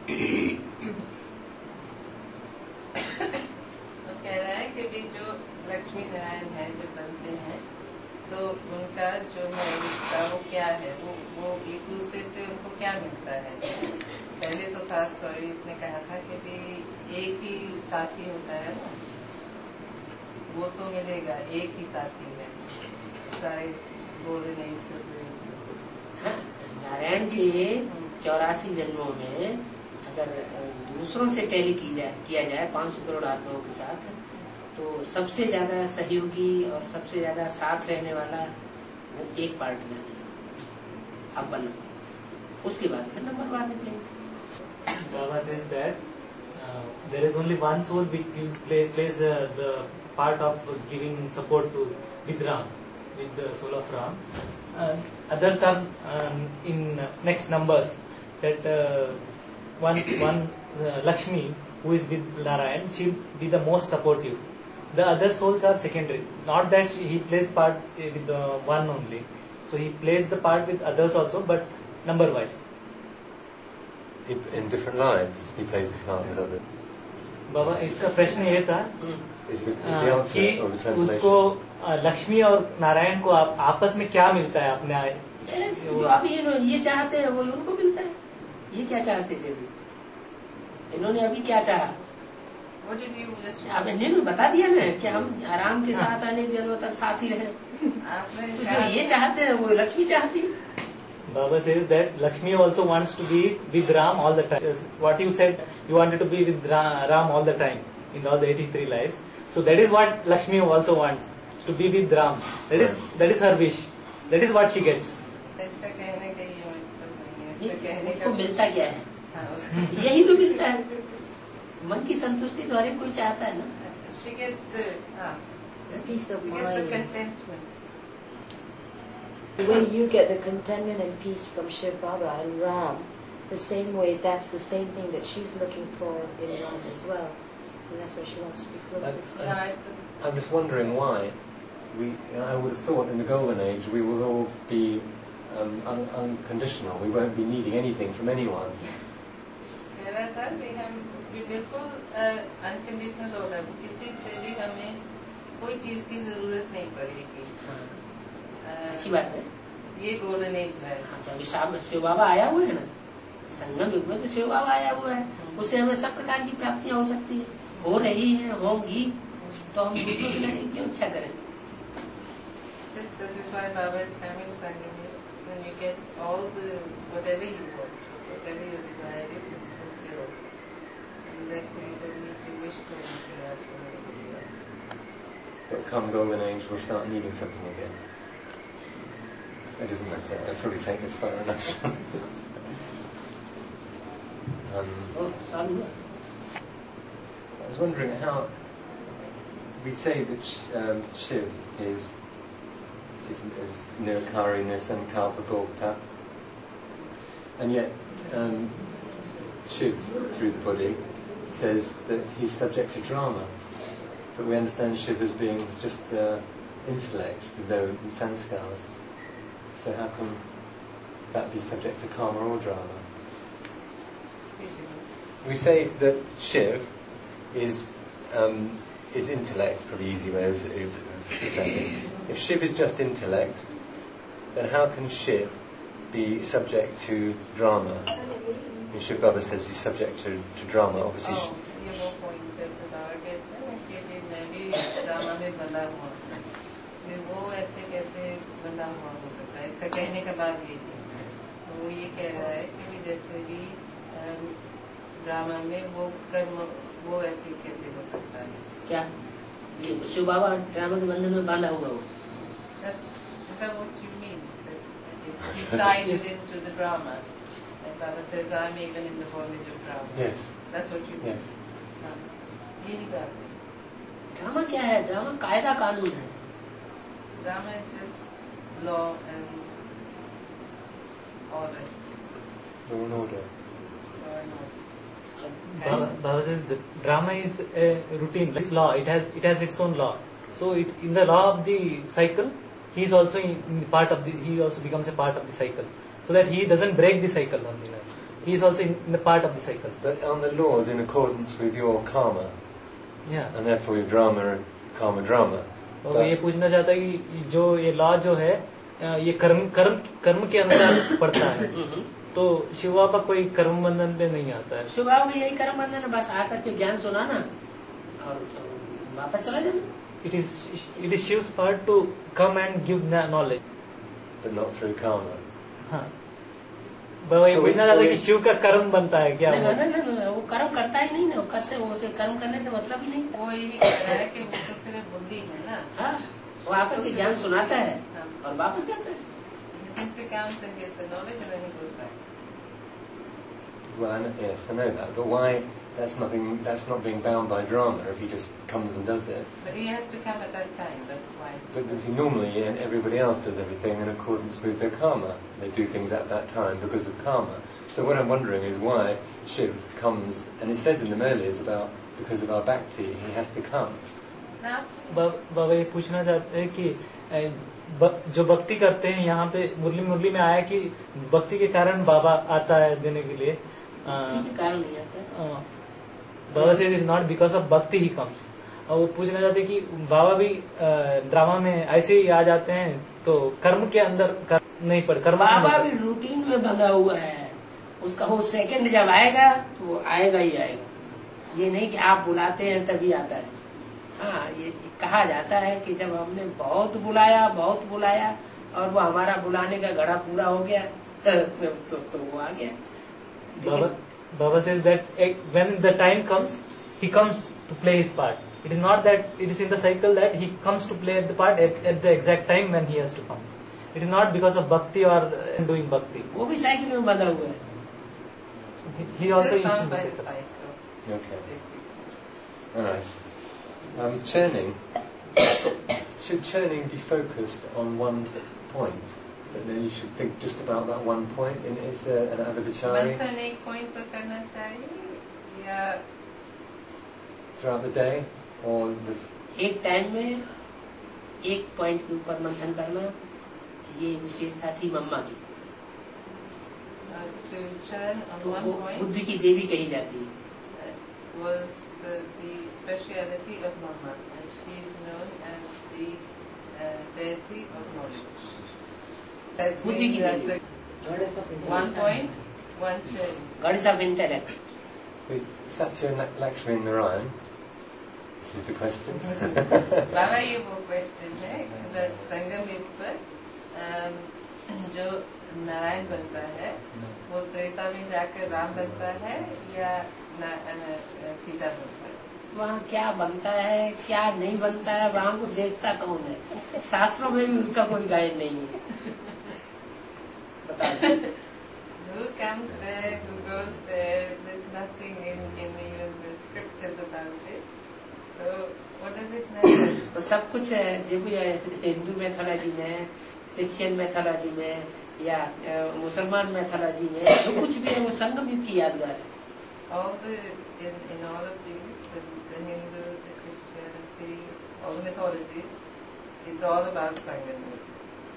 कह रहा है कि भी जो लक्ष्मी नारायण है जब बनते हैं तो उनका जो है रिश्ता वो क्या है, वो वो एक दूसरे से उनको क्या मिलता है. पहले तो था सॉरी इसने कहा था कि भी एक ही साथी होता है ना, वो तो मिलेगा एक ही साथी में सारे गोल्डन एज से. नारायण जी चौरासी जन्मों में अगर दूसरों से पहले की जाए किया जाए पांच सौ करोड़ आत्माओं के साथ, तो सबसे ज्यादा सहयोगी और सबसे ज्यादा साथ रहने वाला वो एक पार्टनर है, अव्वल नंबर. उसके बाद फिर नंबर बाद निकलेंगे. Baba says that uh, there is only one soul which gives, play, plays uh, the part of giving support to with Ram, with the soul of Ram. Uh, others are um, in next numbers that uh, one one uh, Lakshmi who is with Narayan, she will be the most supportive. The other souls are secondary. Not that he plays part with the one only. So he plays the part with others also, but number wise. In different lives, he plays the part with others. बाबा इसका प्रश्न ये था Is the, is the answer कि or the translation? उसको अ, लक्ष्मी और नारायण को आप, आपस में क्या मिलता है अपने आए? जो अभी ये चाहते हैं वो उनको मिलता है. ये क्या चाहते थे अभी? इन्होंने अभी क्या चाहा? What did you just? अब इन्होंने बता दिया ना कि हम आराम के साथ आने के जन्मों तक साथ ही रहे. आपने तो जो ये चाहते हैं वो लक्ष्मी चाहती है. Baba says that Lakshmi also wants to be with Ram all the time. Yes, what you said, you wanted to be with Ra- Ram all the time in all the eighty-three lives. So that is what Lakshmi also wants, to be with Ram. That is that is her wish. That is what she gets. ऐसा कहने का ये मतलब नहीं है. ऐसा कहने उसको का मिलता क्या है? हाँ, उसको- यही तो मिलता है. मन की संतुष्टि तो हर एक कोई चाहता है ना. She gets the ah, Peace of she gets the mind. contentment. The way you get the contentment and peace from Shiv Baba and Ram, the same way, that's the same thing that she's looking for in Ram as well. And that's why she wants to be closer to Uh, him. Yeah, I- I'm just wondering why. We, I would have thought in the Golden Age we will all be um, un- unconditional. We won't be needing anything from anyone. मेरा था कि हम भी बिल्कुल unconditional होगा. किसी से भी हमें कोई चीज की जरूरत नहीं पड़ेगी. अच्छी बात है. ये गोल्डन एज है. अच्छा अभी शाम शिव बाबा आया हुआ है ना. संगम युग में तो शिव बाबा आया हुआ है. उससे हमें सब प्रकार की प्राप्तियां हो सकती है, हो रही है, होंगी. तो हम दूसरों से लड़ने की क्यों इच्छा करें? This, this is why Baba is coming Sangam. When you get all the whatever you want, whatever your desire is, it's fulfilled, and therefore you don't need to wish for anything else from anybody else. But come Golden Age, we'll start needing something again. It doesn't matter. I'll probably take this far enough. um, ओ, साल हुआ. I was wondering how we say that Sh- um, Shiv is is, is Nirkari, Nisankalpa, Gopta, and yet um, Shiv, through the body, says that he's subject to drama, but we understand Shiv as being just uh, intellect with no sanskars. So how can that be subject to karma or drama? We say that Shiv is um, is intellect, probably easy way of, of, of saying it. If Shiv is just intellect, then how can Shiv be subject to drama? And Shiv Baba says he's subject to, to drama. Obviously, Oh, ये वो point है जो बाबा कहते हैं कि भी मैं भी ड्रामा में बंधा हुआ हूँ. भी वो ऐसे कैसे बंधा हुआ हो सकता है? इसका कहने का बात ये है. वो ये कह रहा है कि भी जैसे भी अम, ड्रामा में वो कर्म वो ऐसे कैसे हो सकता है? क्या ये शिव बाबा ड्रामा के बंधन में बांधा हुआ हो? That's is that what you mean? That it's, he's tied into the drama. And Baba says, I'm even in the bondage of drama. yes, That's what you mean. yes. हाँ, यही बात है. ड्रामा क्या है? ड्रामा कायदा कानून है. Drama is just law and order. Law and order. Law and order. Baba, Baba says the drama is a routine. It's law. It has it has its own law. So it, in the law of the cycle, he is also in, in the part of the. He also becomes a part of the cycle, so that he doesn't break the cycle on the life. He is also in, in the part of the cycle. But on the laws in accordance with your karma, Yeah. and therefore your drama and karma drama. तो वो ये पूछना चाहता है कि जो ये law जो है अ, ये कर्म कर्म कर्म के अनुसार पड़ता है. तो शिव बाबा कोई कर्म बंधन पे नहीं आता है. शिव बाबा यही कर्म बंधन है. बस आकर के ज्ञान सुनाना और वापस चला जाना. It is it is Shiv's part to come and give knowledge. But not through karma. हाँ. बाबा ये पूछना चाहता है कि शिव का कर्म बनता है क्या? नहीं वो नहीं नहीं नहीं, वो कर्म करता ही नहीं ना. वो कैसे वो उसे कर्म करने से मतलब ही नहीं. वो यही कह रहा है कि वो तो सिर्फ बुद्धि है ना. हाँ, वो आकर के ज्ञान सुनाता है हाँ. और वापस जाता है. He simply comes and gets the knowledge and then he goes back. Well, I know, yes, I know that, but why? That's nothing. That's not being bound by drama if he just comes and does it. But he has to come at that time. That's why. But if he normally, and everybody else does everything in accordance with their karma. They do things at that time because of karma. So what I'm wondering is why Shiv comes, and it says in the Murlis about because of our bhakti, he has to come. Now, बाबा ये पूछना चाहते हैं कि ए, ब, जो भक्ति करते हैं यहाँ पे मुरली मुरली में आया कि भक्ति के कारण बाबा आता है देने के लिए भक्ति के कारण नहीं आता है। बाबा से नॉट बिकॉज ऑफ भक्ति ही कम्स। और वो पूछना चाहते हैं कि बाबा भी ड्रामा में ऐसे ही आ जाते हैं तो कर्म के अंदर कर, नहीं पड़ कर्म बाबा भी रूटीन में बंधा हुआ है, उसका वो सेकंड जब आएगा तो वो आएगा ही आएगा। ये नहीं कि आप बुलाते हैं तभी आता है। हाँ, ये कहा जाता है कि जब हमने बहुत बुलाया बहुत बुलाया और वो हमारा बुलाने का घड़ा पूरा हो गया तो, तो वो आ गया। बाबा बाबा says that when the time comes he comes to play his part. It is not that it is in the cycle that he comes to play the part at, at the exact time when he has to come. It is not because of bhakti or doing bhakti. वो भी cycle में बंधा हुआ है। He also used to be cycle. Okay. All right. Um, churning. Should churning be focused on one point? But then you should think just about that one point. In, is there another vichari मंथन एक point पर करना चाहिए या throughout the day, or this? एक time में एक point के ऊपर मंथन करना, ये विशेषता थी मम्मा की। uh, to churn on तो one वो point बुद्धि की देवी कही जाती है। uh, was uh, the speciality of Mama, and she is known as the uh, deity of knowledge. That बुद्धि की means देवी। that's a, one point, one churn. Goddess of intellect. With Satya Lakshmi Narayan, this is the question. Baba ये वो question है कि संगम युग पर um, जो नारायण बनता है वो त्रेता में जाकर राम बनता है या न, न, सीता बनता है? वहाँ क्या बनता है क्या नहीं बनता है वहाँ को देखता कौन है? शास्त्रों में भी उसका कोई गायन नहीं है। बता Who comes there, who goes there? There's nothing in, in even the scriptures about it. So what does it matter? तो सब कुछ है जो भी है हिंदू मैथोलॉजी में, क्रिश्चियन मैथोलॉजी में या मुसलमान मैथोलॉजी में जो कुछ भी है वो संगम युग की यादगार है। All the in, in all of these, the, the Hindu, the Christianity, all the mythologies, it's all about Sangam Yuga.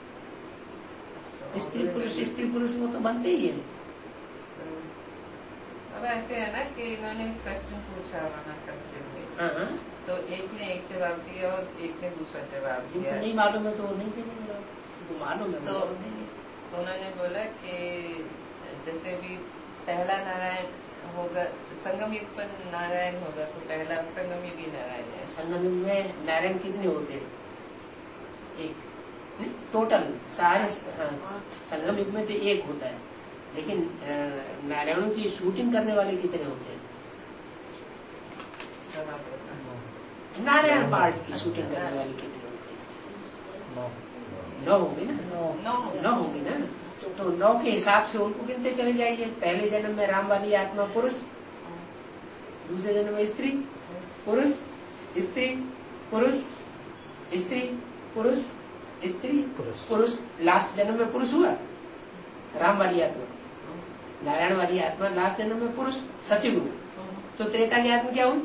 So, स्त्री पुरुष स्त्री पुरुष वो तो बनते ही है। so, अब ऐसे है ना कि इन्होंने क्वेश्चन पूछा वहाँ करते हुए, हाँ, तो एक ने एक जवाब दिया और एक ने दूसरा जवाब जिनको दिया। नहीं मालूम है तो वो नहीं देंगे, जो मालूम है तो वो देंगे। उन्होंने बोला कि जैसे भी पहला नारायण होगा, संगम युग पर नारायण होगा तो पहला संगम युग ही नारायण है। संगम युग में नारायण कितने होते हैं? एक टोटल सारे। हाँ, संगम युग में तो एक होता है, लेकिन नारायणों की शूटिंग करने वाले कितने होते हैं? नारायण पार्ट की शूटिंग करने वाले कितने होते हैं? नौ होंगे ना? नौ होंगे ना? तो नौ के हिसाब से उनको गिनते चले जाइए। पहले जन्म में राम वाली आत्मा पुरुष, दूसरे जन्म में स्त्री पुरुष स्त्री पुरुष स्त्री पुरुष स्त्री पुरुष, लास्ट जन्म में पुरुष हुआ राम वाली आत्मा। नारायण वाली आत्मा लास्ट जन्म में पुरुष सतयुग में। तो त्रेता की आत्मा क्या हुई?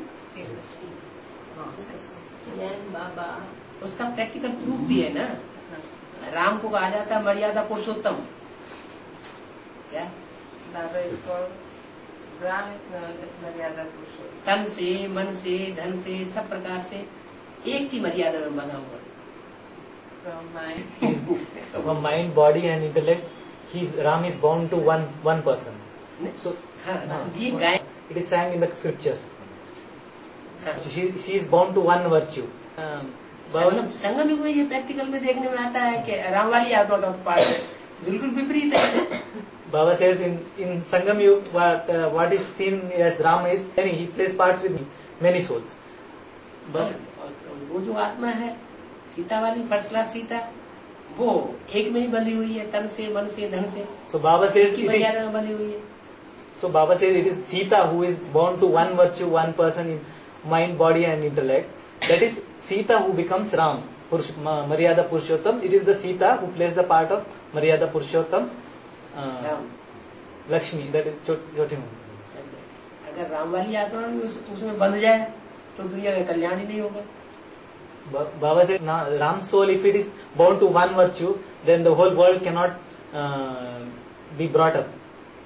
बाबा उसका प्रैक्टिकल प्रूफ भी है ना। राम को कहा जाता है मर्यादा पुरुषोत्तम। क्या? बाबा इसको राम इज नोन एज मर्यादा पुरुषोत्तम। तन से मन से धन से सब प्रकार से एक की मर्यादा में बंधा हुआ। From mind, from mind, body, and intellect, he's Ram is bound to one one person. So हाँ, ये गाय it is sang in the scriptures. हाँ, She she is bound to one virtue. Um, संगम संगम युग में ये प्रैक्टिकल में देखने में आता है कि राम वाली आत्मा का उत्पाद है, बिल्कुल विपरीत है। Baba says in in Sangam Yuga what uh, what is seen as Ram is many, he plays parts with many souls. But वो जो आत्मा है सीता वाली फर्स्ट क्लास सीता, वो एक में ही बंधी हुई है, तन से मन से धन से। so Baba says की it is, मर्यादा में बंधी हुई है। So Baba says it is Sita who is born to one virtue, one person in mind, body and intellect. That is Sita who becomes Ram, Purush, Maryada Purushottam. It is the Sita who plays the part of Maryada Purushottam. Uh, Lakshmi, that is Choti Mati. अगर राम वाली यात्रा उस, उसमें बंध जाए तो दुनिया का कल्याण ही नहीं होगा. Baba said, Ram's soul, if it is born to one virtue, then the whole world cannot uh, be brought up.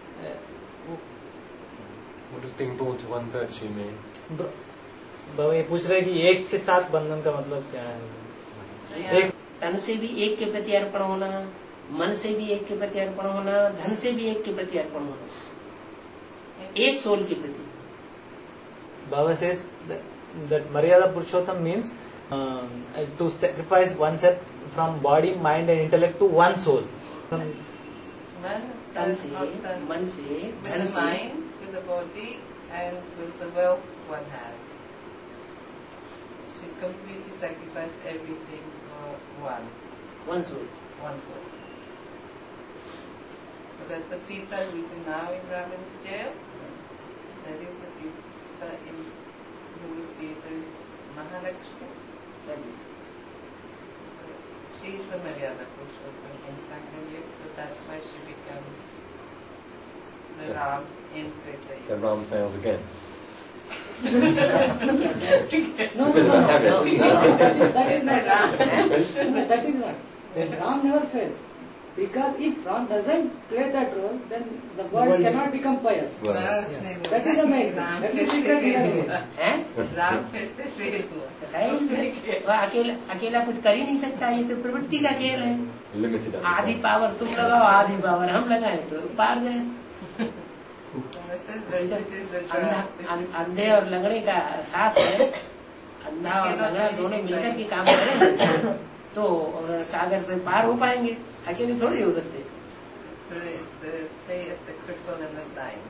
What does being born to one virtue mean? बाबा ये पूछ रहे कि एक के साथ बंधन का मतलब क्या है? एक तन से भी एक के प्रति अर्पण होना, मन से भी एक के प्रति अर्पण होना, धन से भी एक के प्रति अर्पण होना, एक सोल के प्रति. Baba says that, that Maryada Purushottam means um, to sacrifice oneself from body, mind and intellect to one soul. Man, तन से, मन से, with the mind, with the body and with the wealth one has. She's completely sacrificed everything for one. One soul. One soul. So that's the Sita who is now in Ravan's jail. That is the Sita in who would be the Mahalakshmi. So she is the Maryada Purushottam in Sangam, so that's why she becomes the So- Ram in Treta So Yuga. Ram fails again. No, It's a no, bit of no, a habit. no, no, that is not right. That is not. Ram never fails. Because if Ram doesn't play that role, then the world World- cannot become pious. Well, बस Yeah. नहीं That is the main thing. Ram That फिर is से secret fail behind हुआ. it. है? राम फिर से fail हुआ. है उसने इसमें? किया. वो अकेला अकेला कुछ कर ही नहीं सकता. ये तो प्रवृत्ति का खेल है. limited आधी understanding. पावर तुम लगाओ, आधी पावर हम लगाए तो पार गए. This is the- this is the अंधा trap. This अं- is- अंधे और लंगड़े का साथ है. अंधा और लंगड़ा दोनों मिलकर के काम करेंगे तो सागर से पार हो पाएंगे. अकेले थोड़ी हो सकते. the, the play of the cripple and the blind.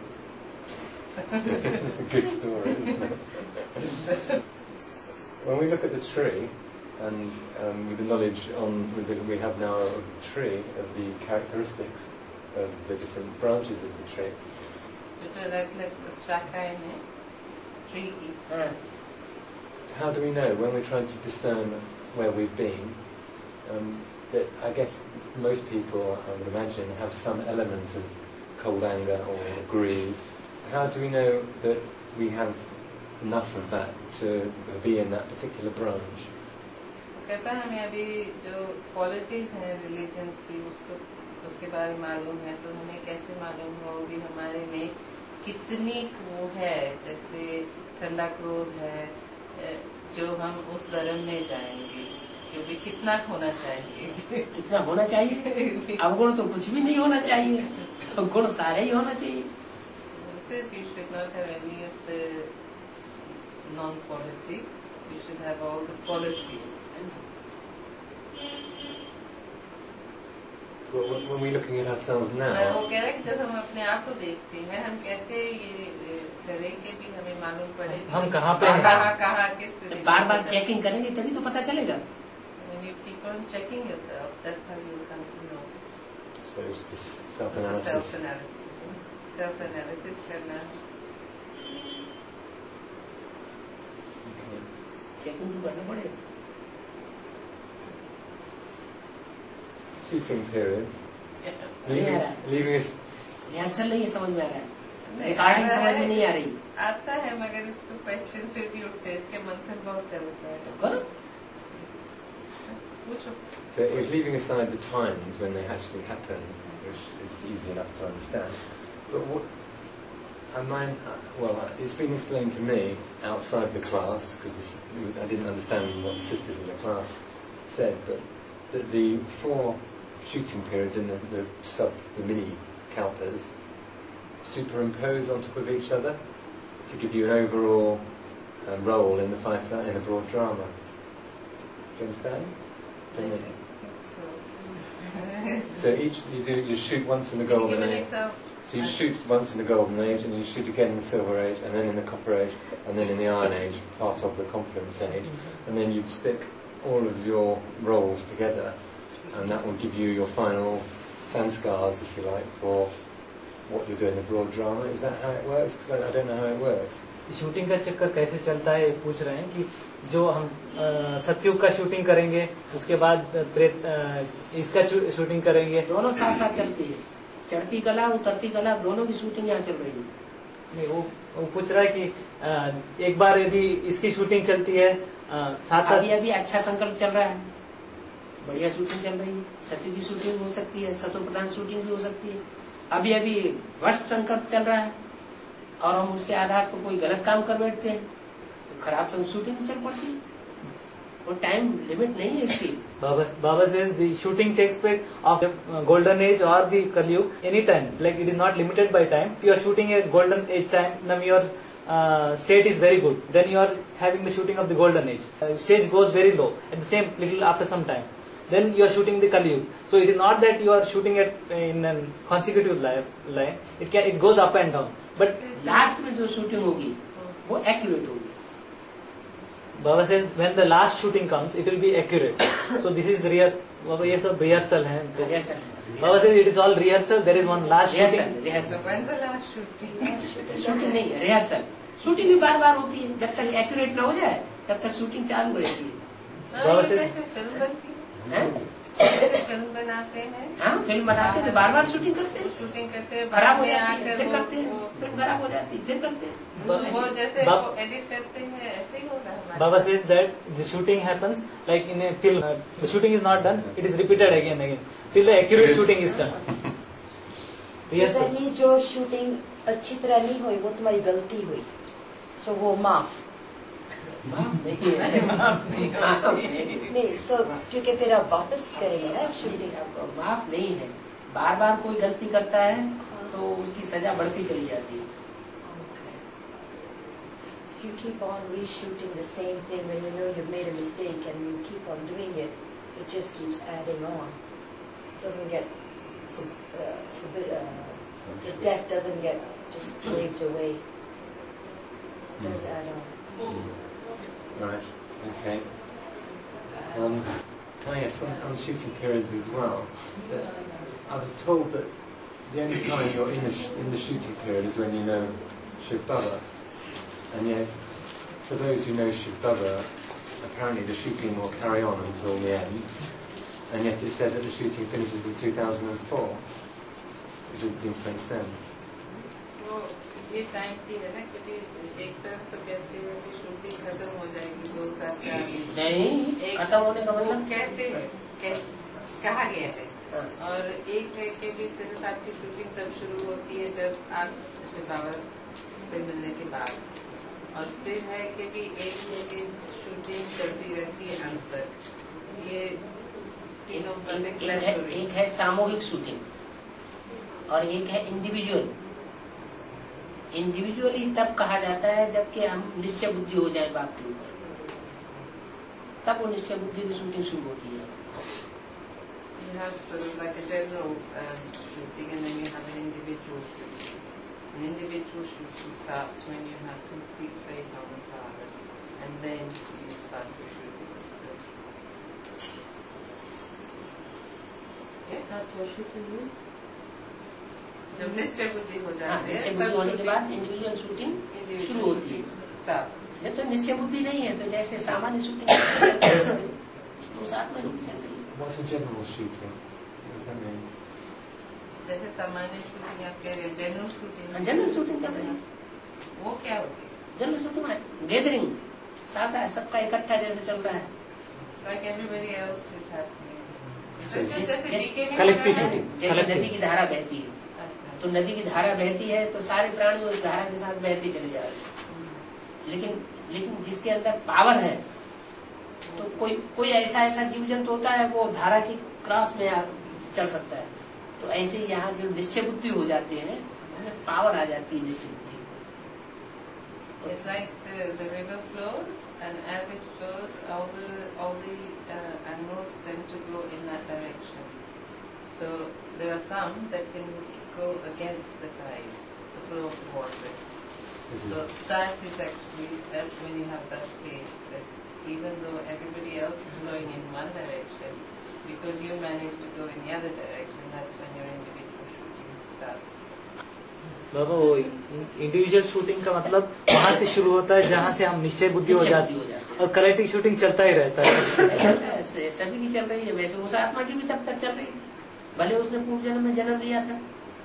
It's a good story, isn't it? When we look at the tree, and um, with the knowledge on with the, we have now of the tree, of the characteristics of the different branches of the tree, जो अलग अलग शाखाएं हैं tree की. हाँ. how do we know when we're trying to discern where we've been? Um, that I guess most people, I would imagine, have some element of cold anger or greed. How do we know that we have enough of that to be in that particular branch? कहता है हमें अभी जो qualities हैं religions की उसको उसके बारे में मालूम है तो हमें कैसे मालूम होगी हमारे में कितनी वो है जैसे ठंडा क्रोध है जो हम उस धर्म में जाएंगे क्योंकि कितना होना चाहिए कितना होना चाहिए. अवगुण तो कुछ भी नहीं होना चाहिए. गुण सारे ही होना चाहिए. Says you should not have any of the non-quality. You should have all the qualities. Well, when when we're looking at ourselves पर now, वो कह रहे हैं कि जब हम अपने आप को देखते हैं हम कैसे ये करें कि भी हमें मालूम पड़े कि हम कहाँ पे हैं? कहाँ कहाँ किस religion बार बार में- चेकिंग करेंगे तभी तो पता चलेगा. When you keep on checking yourself, that's how you come to know. so it's just This is self-analysis. self-analysis. Self-analysis करना. Okay. चेकिंग तो करना पड़ेगा. Shooting periods. नहीं आ Leaving, रहा है. leaving us. रिहर्सल नहीं है समझ में आ रहा है. रिकॉर्डिंग समझ में नहीं आ रही. आता है मगर इसको क्वेश्चन फिर भी उठते हैं इसके मंथन बहुत चलता है. तो करो. पूछो. So if leaving aside the times when they actually happen, which is easy enough to understand, but what, I mind, uh, well, uh, it's been explained to me outside the class, because I didn't understand what the sisters in the class said, but that the four shooting periods in the, the sub, the mini kalpas, superimpose on top of each other to give you an overall uh, role in the five in the broad drama. Do you understand? Don't you? So, So each you do you shoot once in the Can you golden give an age. example? So you shoot once in the golden age, and you shoot again in the silver age, and then in the copper age, and then in the iron age, part of the confluence age, and then you'd stick all of your roles together, and that will give you your final sanskars, if you like, for what you're doing abroad drama. Is that how it works? Because I, I don't know how it works. Shooting का चक्कर कैसे चलता है पूछ रहे हैं कि जो हम सत्युग का शूटिंग करेंगे उसके बाद प्रेत इसका शूटिंग करेंगे, दोनों साथ साथ चलती है। चढ़ती कला उतरती कला दोनों की शूटिंग यहाँ चल रही है। नहीं, वो वो पूछ रहा है कि एक बार यदि इसकी शूटिंग चलती है साथ साथ अभी अभी अच्छा संकल्प चल रहा है, बढ़िया शूटिंग चल रही है। सत्य की शूटिंग हो सकती है, सत्य प्रधान शूटिंग भी हो सकती है। अभी अभी वर्ष संकल्प चल रहा है और हम उसके आधार पर कोई गलत काम कर बैठते हैं तो खराब संग शूटिंग चल पड़ती है। वो टाइम लिमिट नहीं है इसकी। Baba, Baba says the shooting takes place of the golden age or the Kaliyug any time. Like it is not limited by time. If you are shooting a golden age time, then your uh, state is very good. Then you are having the shooting of the golden age. Uh, stage goes very low at the same little after some time. Then you are shooting the Kaliyug. So it is not that you are shooting it in a consecutive line. It can it goes up and down. But last में जो shooting होगी वो accurate होगी। Baba says when the last shooting comes, it will be accurate. So this is real. Baba, ये सब rehearsal है. Rehearsal. Baba says it is all rehearsal. There is one last rehearsal, shooting. Rehearsal. When's the last shooting? Shooting नहीं है, rehearsal. Shooting भी बार बार होती है, जब तक एक्यूरेट ना हो जाए तब तक शूटिंग चालू रहती है। Baba says कैसे फिल्म बनती है? हैं? कैसे फिल्म बनाते हैं? हाँ, फिल्म बनाते हैं, बार बार शूटिंग करते हैं। शूटिंग करते हैं, खराब हो बाद में जाती है, आकर फिर वो- करते हैं, वो- फिर खराब हो जाती है, फिर करते हैं। वो जैसे Bab- वो एडिट करते हैं ऐसे ही होगा हमारे Baba साथ। says that the shooting happens like in a film. Uh, the shooting is not done. It is repeated again and again till the accurate shooting is done. Rehearsals. पिताजी जो shooting अच्छी तरह नहीं हुई वो तुम्हारी गलती हुई, सो वो माफ माफ नहीं है, माफ नहीं है। नहीं, सो क्योंकि फिर आप वापस करेंगे ना शूटिंग। माफ नहीं है, बार बार कोई गलती करता है तो उसकी सजा बढ़ती चली जाती है। If you keep on reshooting the same thing when you know you've made a mistake and you keep on doing it, it just keeps adding on. It doesn't get for, uh, forbid, uh, the death doesn't get just waved away. It does add on. Right. Okay. Um, oh yes, on, on shooting periods as well. But I was told that the only time you're in the sh- in the shooting period is when you know Shiv Baba, and yet for those who know Shiv Baba, apparently the shooting will carry on until the end, and yet it's said that the shooting finishes in two thousand four, which doesn't seem to make sense. वो ये time की है ना कि एक तरफ तो कहते हैं कि शूटिंग खत्म हो जाएगी दो साल के आगे। नहीं, एक- खत्म होने का वो मतलब कहते हैं, कह- कहा गया है। हाँ। और एक है कि भी सिर्फ आपकी शूटिंग तब शुरू होती है जब आप शिव बाबा से मिलने के बाद, और फिर है कि भी एक है कि शूटिंग चलती रहती है अंत तक। ये तीनों बातें एक क्लैश है, हो रही एक है सामूहिक शूटिंग और एक है इंडिविजुअल। इंडिविजुअली तब कहा जाता है जबकि हम निश्चय बुद्धि हो जाए बाप के ऊपर, तब वो निश्चय बुद्धि की शूटिंग शुरू होती है। You have sort of like a general um, shooting, and then you have an individual shooting. An individual shooting starts when you have complete faith on the Father, and then you start your shooting as a person. Yes? Start your shooting with? जब निश्चय बुद्धि हो हाँ, जाती है निश्चय तब बुद्धि होने के shooting- बाद इंडिविजुअल शूटिंग individual शुरू होती है। shooting starts. जब तक निश्चय बुद्धि नहीं है तो जैसे सामान्य शूटिंग तो साथ में चल रही है। What's a general shooting? What does that mean? जैसे सामान्य शूटिंग आप कह रहे हो, जनरल शूटिंग जनरल शूटिंग चल रही है। वो क्या होती है? जनरल शूटिंग में गैदरिंग साथ है, सबका इकट्ठा जैसे चल रहा है। Like everybody else is happening. So जैसे जैसे yes, डीके में collective हो रहा है। shooting. जैसे Collective. नदी की धारा बहती है अच्छा। तो नदी की धारा बहती है तो सारे प्राणी उस धारा के साथ बहते चले जा रहे हैं। लेकिन लेकिन जिसके अंदर पावर है तो कोई कोई ऐसा ऐसा जीव जंतु होता है वो धारा की क्रॉस में आ, चल सकता है। तो ऐसे ही यहाँ जो निश्चय बुद्धि हो जाते हैं उनमें पावर आ जाती है निश्चय बुद्धि। It's like the, the river flows, and as it flows, all the all the uh, animals tend to go in that direction. So there are some that can go against the tide, the flow of the water. So that is actually that's when you have that faith that even though everybody else is flowing in one direction, because you manage to go in the other direction, that's when your individual shooting starts. बाबा वो individual shooting का मतलब वहाँ से शुरू होता है जहाँ से हम निश्चय बुद्धि हो जाती है, और कलेक्टिव शूटिंग चलता ही रहता है। सभी की चल रही है, वैसे उस आत्मा की भी तब तक चल रही थी, भले उसने पूर्व जन्म में जन्म लिया था।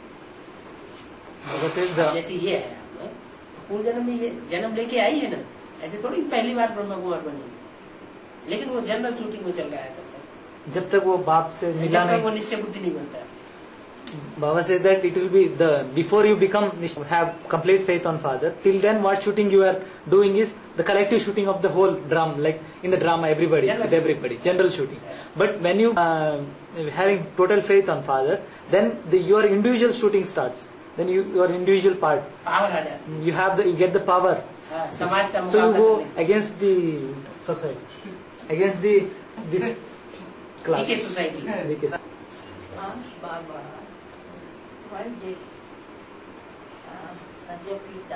जैसे ये है आत्मा, पूर्व जन्म में ये जन्म लेके आई है ना, ऐसे थोड़ी पहली बार ब्रह्मा कुमार बनी, लेकिन वो जनरल शूटिंग में चल रहा है तब तक, जब तक वो बाप से मिला नहीं, वो निश्चय बुद्धि नहीं बनता। Baba says that it will be the before you become have complete faith on Father. Till then, what shooting you are doing is the collective shooting of the whole drama, like in the drama, everybody general with everybody, general shooting. But when you uh, having total faith on Father, then the, your individual shooting starts. Then you your individual part. Power आ जाता है। You have the you get the power. हाँ, समाज का so you go करने। against the society, against the this class. V सोसाइटी। Ask Baba, why did uh, Prajapita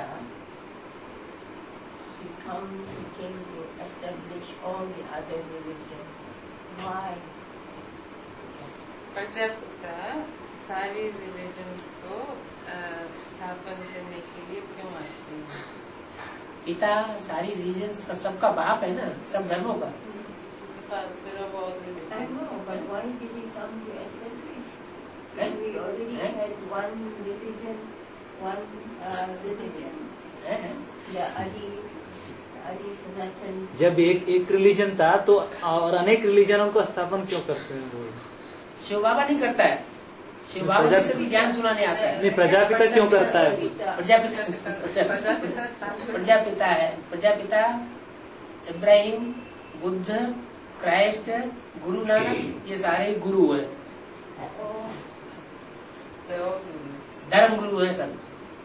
become the king to establish all the other religions? Why? Prajapita सारी religions को स्थापन करने के लिए क्यों आते हैं? पिता सारी रिलीजन्स का सबका बाप है ना, सब धर्मों का। Father of all religions. I know, but why did he come to establish? When we already had one religion, one uh, religion. The Adi, Adi Sanatan. जब एक एक रिलीजन था तो और अनेक रिलीजनों को स्थापन क्यों करते हैं वो? शिव बाबा नहीं करता है, शिव बाबा से भी ज्ञान सुनाने आता है। नहीं, प्रजापिता क्यों करता है? प्रजापिता प्रजापिता है, प्रजापिता इब्राहिम, बुद्ध, क्राइस्ट, गुरु नानक, ये सारे गुरु हैं, धर्म गुरु है सब।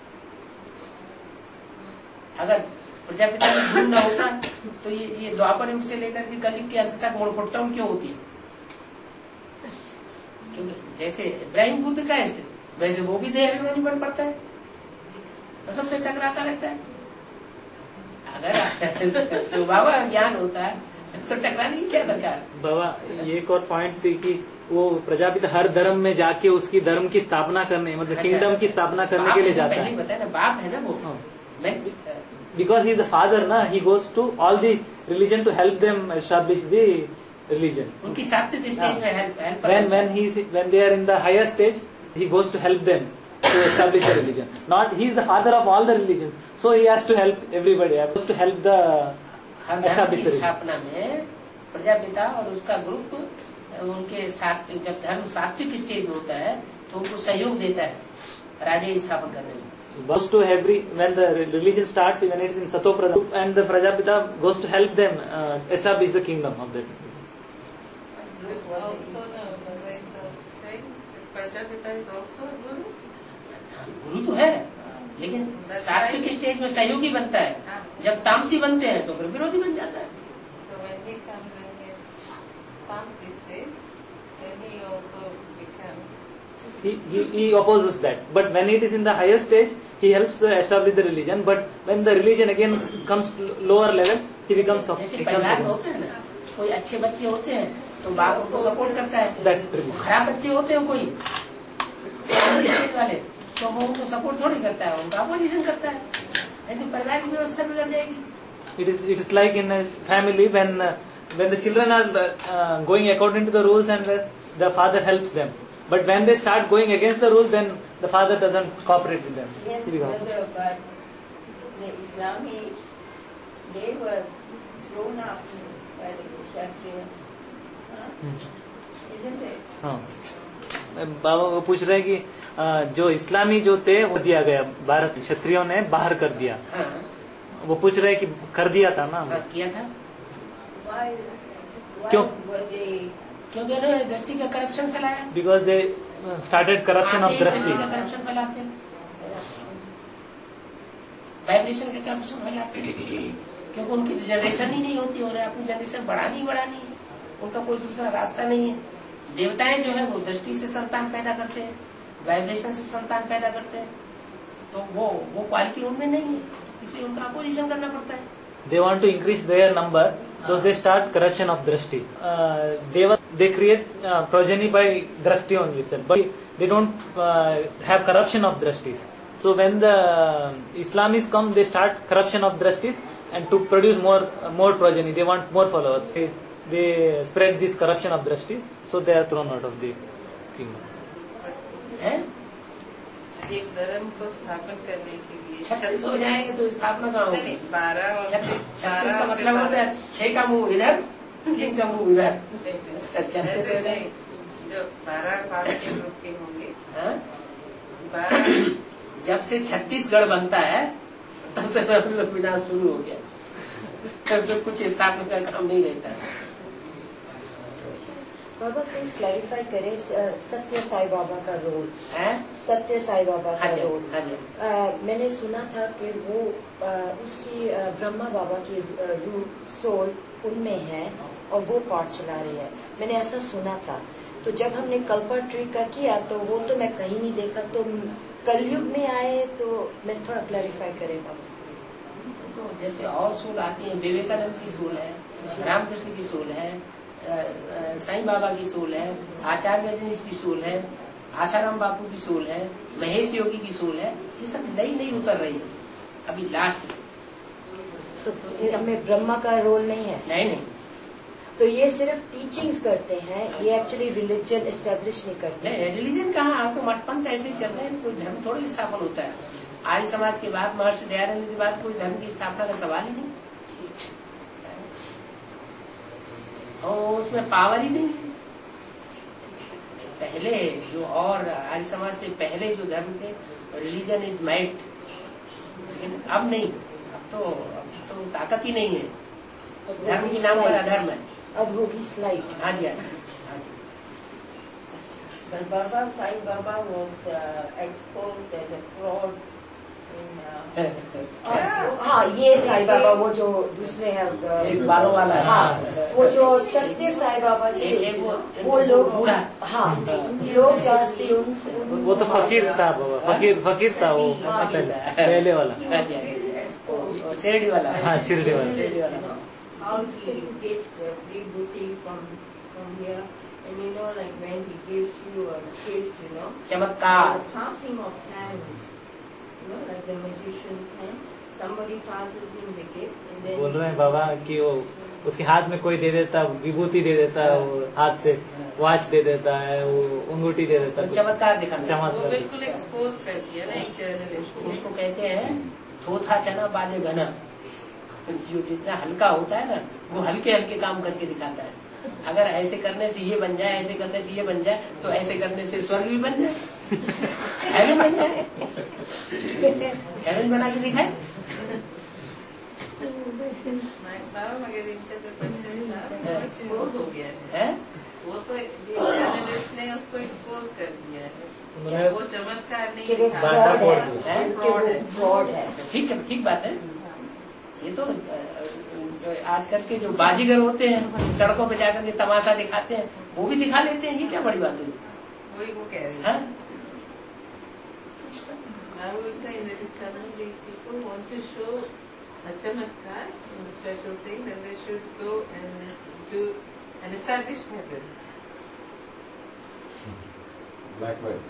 अगर प्रजापिता में गुरु न होता तो ये ये द्वापर युग से लेकर के कलयुग के अंत तक मुड़फुट्टाउन क्यों होती है? क्योंकि जैसे इब्राहिम, बुद्ध, क्राइस्ट, वैसे वो भी देह अभिमानी बन पड़ता है और सबसे टकराता रहता है। अगर स्वभाव ज्ञान होता है तो टकराने की क्या दरकार? बाबा ये एक और पॉइंट थी कि वो प्रजापिता हर धर्म में जाके उसकी धर्म की स्थापना करने, मतलब किंगडम की स्थापना करने के लिए जाता है। बताया ना, बाप है ना वो। Because he is the father ना, he goes to all the religion to help them establish the religion. उनकी सात्विक स्टेज में help when when he when they are in the higher stage, he goes to help them to establish the religion. Not he is the father of all the religion, so he has to help everybody. He has to help the establish the स्थापना में प्रजापिता और उसका group उनके साथ, जब धर्म सात्विक stage में होता है तो उनको सहयोग देता है राज्य स्थापन करने में। Goes to every when the religion starts, when it's in Satoprada, and the Prajapita goes to help them uh, establish the kingdom of that. Also, no, Baba is also saying Prajapita is also a guru. गुरु तो है, लेकिन सात्विक stage में सहयोगी बनता है। जब तामसी बनते हैं तो फिर विरोधी बन जाता है। So when he comes in his tamasi stage, then he also becomes. He, he he opposes that, but when it is in the higher stage, he helps to establish the religion. But when the religion again comes to lower level, he becomes जैसे परिवार होते हैं ना, कोई अच्छे बच्चे होते हैं तो बाप उनको सपोर्ट करता है। खराब बच्चे होते हैं कोई वाले तो वो उनको सपोर्ट थोड़ी करता है, उनका अपोजिशन करता है, लेकिन परिवार की व्यवस्था बिगड़ जाएगी। It is it is like in a family when uh, when the children are uh, going according to the rules and the, the father helps them, but when they start going against the rules, then the father doesn't cooperate with them. Yes, brother, but the Islamis, they were thrown up by the Kshatriyas, huh? Hmm. Isn't it? हाँ, बाबा वो पूछ रहे हैं कि जो इस्लामी जो थे वो दिया गया, भारत क्षत्रियों ने बाहर कर दिया। हाँ। वो पूछ रहे हैं कि कर दिया था ना? हाँ, किया था। Why, why क्यों? were they? क्योंकि उन्होंने दृष्टि का करप्शन फैलाया। Because they started corruption of दृष्टि दृष्टि। का करप्शन फैलाते, वाइब्रेशन का करप्शन फैलाते, क्योंकि उनकी जनरेशन ही नहीं होती, उन्हें अपनी जनरेशन बढ़ानी ही बढ़ानी है, उनका कोई दूसरा रास्ता नहीं है। देवताएं जो है वो दृष्टि से संतान पैदा करते हैं, वाइब्रेशन से संतान पैदा करते हैं, तो वो वो क्वालिटी उनमें नहीं है, इसलिए उनका अपोजिशन करना पड़ता है। They want to increase their number, thus they start corruption of drashti. Uh, they they create uh, progeny by drashti only itself, but they don't uh, have corruption of drashtis. So when the Islamists come, they start corruption of drastis, and to produce more more progeny, they want more followers. They, they spread this corruption of drastis, so they are thrown out of the kingdom. एक धर्म को स्थापन करने के लिए छत्तीस हो जाएंगे तो स्थापना कहाँ होगी? बारह और छत्तीस का मतलब होता है छह का मुंह इधर, तीन का मुंह इधर। छत्तीस हो जाए जो बारह बारह के ग्रुप के होंगे। हाँ? बारह जब से छत्तीसगढ़ बनता है तब से सब विनाश शुरू हो गया। तब तो कुछ स्थापना का काम नहीं रहता है। बाबा प्लीज क्लैरिफाई करें सत्य साई बाबा का रोल है? सत्य साई बाबा का हाँ जी, रोल। हाँ जी। आ, मैंने सुना था कि वो आ, उसकी आ, ब्रह्मा बाबा की रूह सोल उनमें है और वो पार्ट चला रही है, मैंने ऐसा सुना था। तो जब हमने कल्पा ट्री का किया तो वो तो मैं कहीं नहीं देखा, तो कलयुग में आए तो मैं थोड़ा क्लैरिफाई करें बाबा। तो जैसे और सोल आती है, विवेकानंद की सोल है, रामकृष्ण की सोल है, साईं बाबा की सोल है, आचार्य रजनीश की सोल है, आशाराम बापू की सोल है, महेश योगी की सोल है। ये सब नई नई उतर रही है अभी लास्ट। तो इनमें ब्रह्मा का रोल नहीं है? नहीं नहीं, तो ये सिर्फ टीचिंग्स करते हैं, ये एक्चुअली रिलीजन एस्टेब्लिश नहीं करते। नहीं, रिलीजन कहाँ, आप तो मठपंथ ऐसे ही चल रहे हैं, कोई धर्म थोड़ी स्थापन होता है। आर्य समाज के बाद, महर्षि दयानंद के बाद कोई धर्म की स्थापना का सवाल ही नहीं, और उसमें पावर ही नहीं है। पहले जो और आर्य समाज से पहले जो धर्म थे, रिलीजन इज माइट, लेकिन अब नहीं, अब तो अब तो ताकत ही नहीं है, धर्म के नाम पर अधर्म है। अब होगी स्लाइड। हाँ जी, हाँ जी। But Baba, Sai Baba was uh, exposed as a fraud in, uh, हाँ, ये साई बाबा वो जो दूसरे हैं बालों वाला है। हाँ, वो जो सत्य साई बाबा से एक- एक वो- वो लोग बूढ़ा। हाँ, लोग जास्ती उनसे उन- वो तो फकीर था बाबा, फकीर फकीर था वो पहले पहले वाला। हाँ जी, हाँ जी। शिरडी वाला। हाँ, शिरडी वाला। शिरडी वाला। how he gets the free booty from from here, and you know, like when he gives you a gift, you know, चमत्कार। the passing of hands, you know, like the magician's hand. Somebody passes him the gift, and then बोल रहे हैं बाबा कि वो उसके हाथ में कोई दे देता, विभूति दे देता है, वो हाथ से वॉच दे देता है, वो अंगूठी दे देता है, चमत्कार दिखाना। वो चमत्कार। बिल्कुल एक्सपोज कर दिया ना एक जर्नलिस्ट ने। उसको कहते हैं थोथा चना बाजे घना। जो जितना हल्का होता है ना, वो हल्के हल्के काम करके दिखाता है। अगर ऐसे करने से ये बन जाए, ऐसे करने से ये बन जाए, तो ऐसे करने से स्वर्ग भी बन जाए, हेवन बन जाए, हेवन बना के दिखाए। बाबा मगर इनका जो क्वेश्चन था वो एक्सपोज हो गया है, है? वो तो जर्नलिस्ट ने उसको एक्सपोज कर दिया है, वो चमत्कार नहीं कि वो दिखा फ्रॉड रहा है, है? कि वो फ्रॉड है। ठीक है, ठीक बात है। ये तो अ, आजकल के जो बाजीगर होते हैं, सड़कों पे जाकर के तमाशा दिखाते हैं, वो भी दिखा लेते हैं। ये क्या बड़ी बात है? वही वो कह रही हाँ? है। I would say that if some of these people want to show a chamatkar, a special thing, then they should go and do an established heaven. Likewise.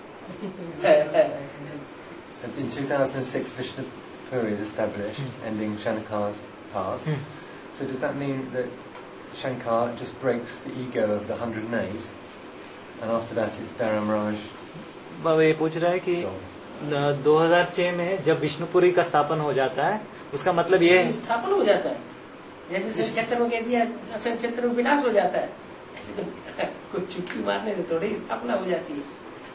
And in two thousand six, Vishnu Puri is established, ending Shankar's path. So does that mean that Shankar just breaks the ego of the one hundred eight, and after that it's Dharam Raj? बाबा ये पूछ रहा है कि दो हज़ार छह में जब विष्णुपुरी का स्थापन हो जाता है, उसका मतलब ये है स्थापन हो जाता है, जैसे संक्षेत्र में कह दिया संक्षेत्र में विनाश हो जाता है, ऐसे कुछ चुटकी मारने से थोड़ी स्थापना हो जाती है।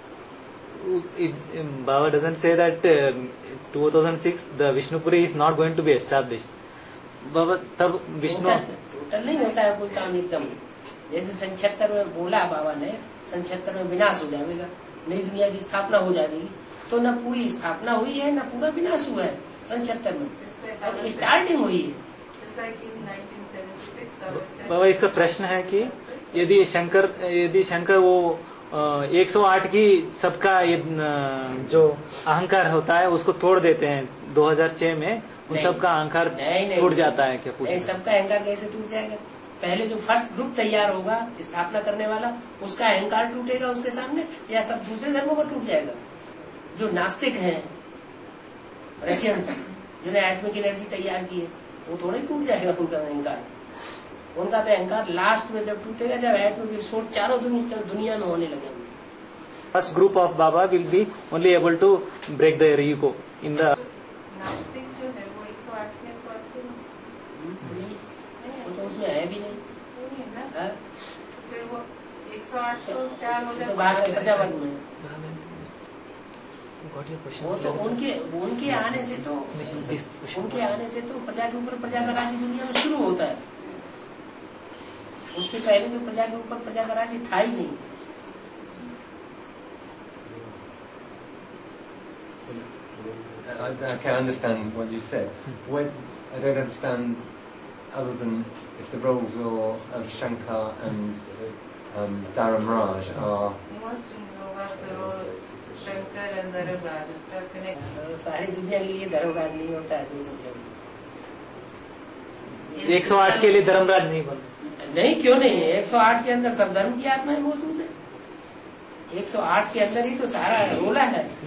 Baba doesn't say that uh, two thousand six the Vishnupuri is not going to be established. Baba तब विष्णु टोटल नहीं होता है कोई काम एकदम, जैसे संक्षेत्र में बोला बाबा ने, संक्षेत्र में विनाश हो जाएगा, नई दुनिया की स्थापना हो जाएगी, तो न पूरी स्थापना हुई है न पूरा विनाश हुआ है संक्षेत्र में, स्टार्टिंग हुई है। बाबा इसका प्रश्न है कि यदि शंकर यदि शंकर वो एक सौ आठ की सबका ये जो अहंकार होता है उसको तोड़ देते हैं दो हज़ार छह में, उन सबका अहंकार टूट जाता है क्या? पूछ सबका अहंकार कैसे टूट जाएगा? पहले जो फर्स्ट ग्रुप तैयार होगा स्थापना करने वाला, उसका अहंकार टूटेगा उसके सामने, या सब दूसरे धर्मों का टूट जाएगा? जो नास्तिक हैं, रशियंस जिन्हें एटॉमिक एनर्जी तैयार की है, वो थोड़ा ही टूट जाएगा उनका अहंकार। उनका तो अहंकार लास्ट में जब टूटेगा जब एटॉमिक विस्फोट चारों दुनिया दुनिया में होने लगेंगे। First group of Baba will be only able to break their ego in the. नास्तिक जो है वो एक सौ आठ में पढ़ते हैं, वो तो उसमें है भी नहीं, नहीं है ना, है? फिर वो एक सौ आठ तो क्या हो तो बाहर जाता प्रजावर्ग में Got your question? वो तो उनके उनके आने से तो उनके आने से तो प्रजा के ऊपर प्रजा का राज्य दुनिया में शुरू होता है। उससे पहले तो प्रजा के ऊपर प्रजा का राज्य था ही नहीं। I, I can understand what you said. When, I don't understand, other than if the roles or, of Shankar and um, Dharamraj are. You must know about the role Shankar and Dharamraj, उसका connect. सारी दुनिया के लिए धर्मराज नहीं होता है दो सौ छह एक सौ आठ के लिए धर्मराज नहीं बनता। नहीं, क्यों नहीं है? एक सौ आठ के अंदर सब धर्म की आत्माएं मौजूद है। एक सौ आठ के अंदर ही तो सारा रोला है।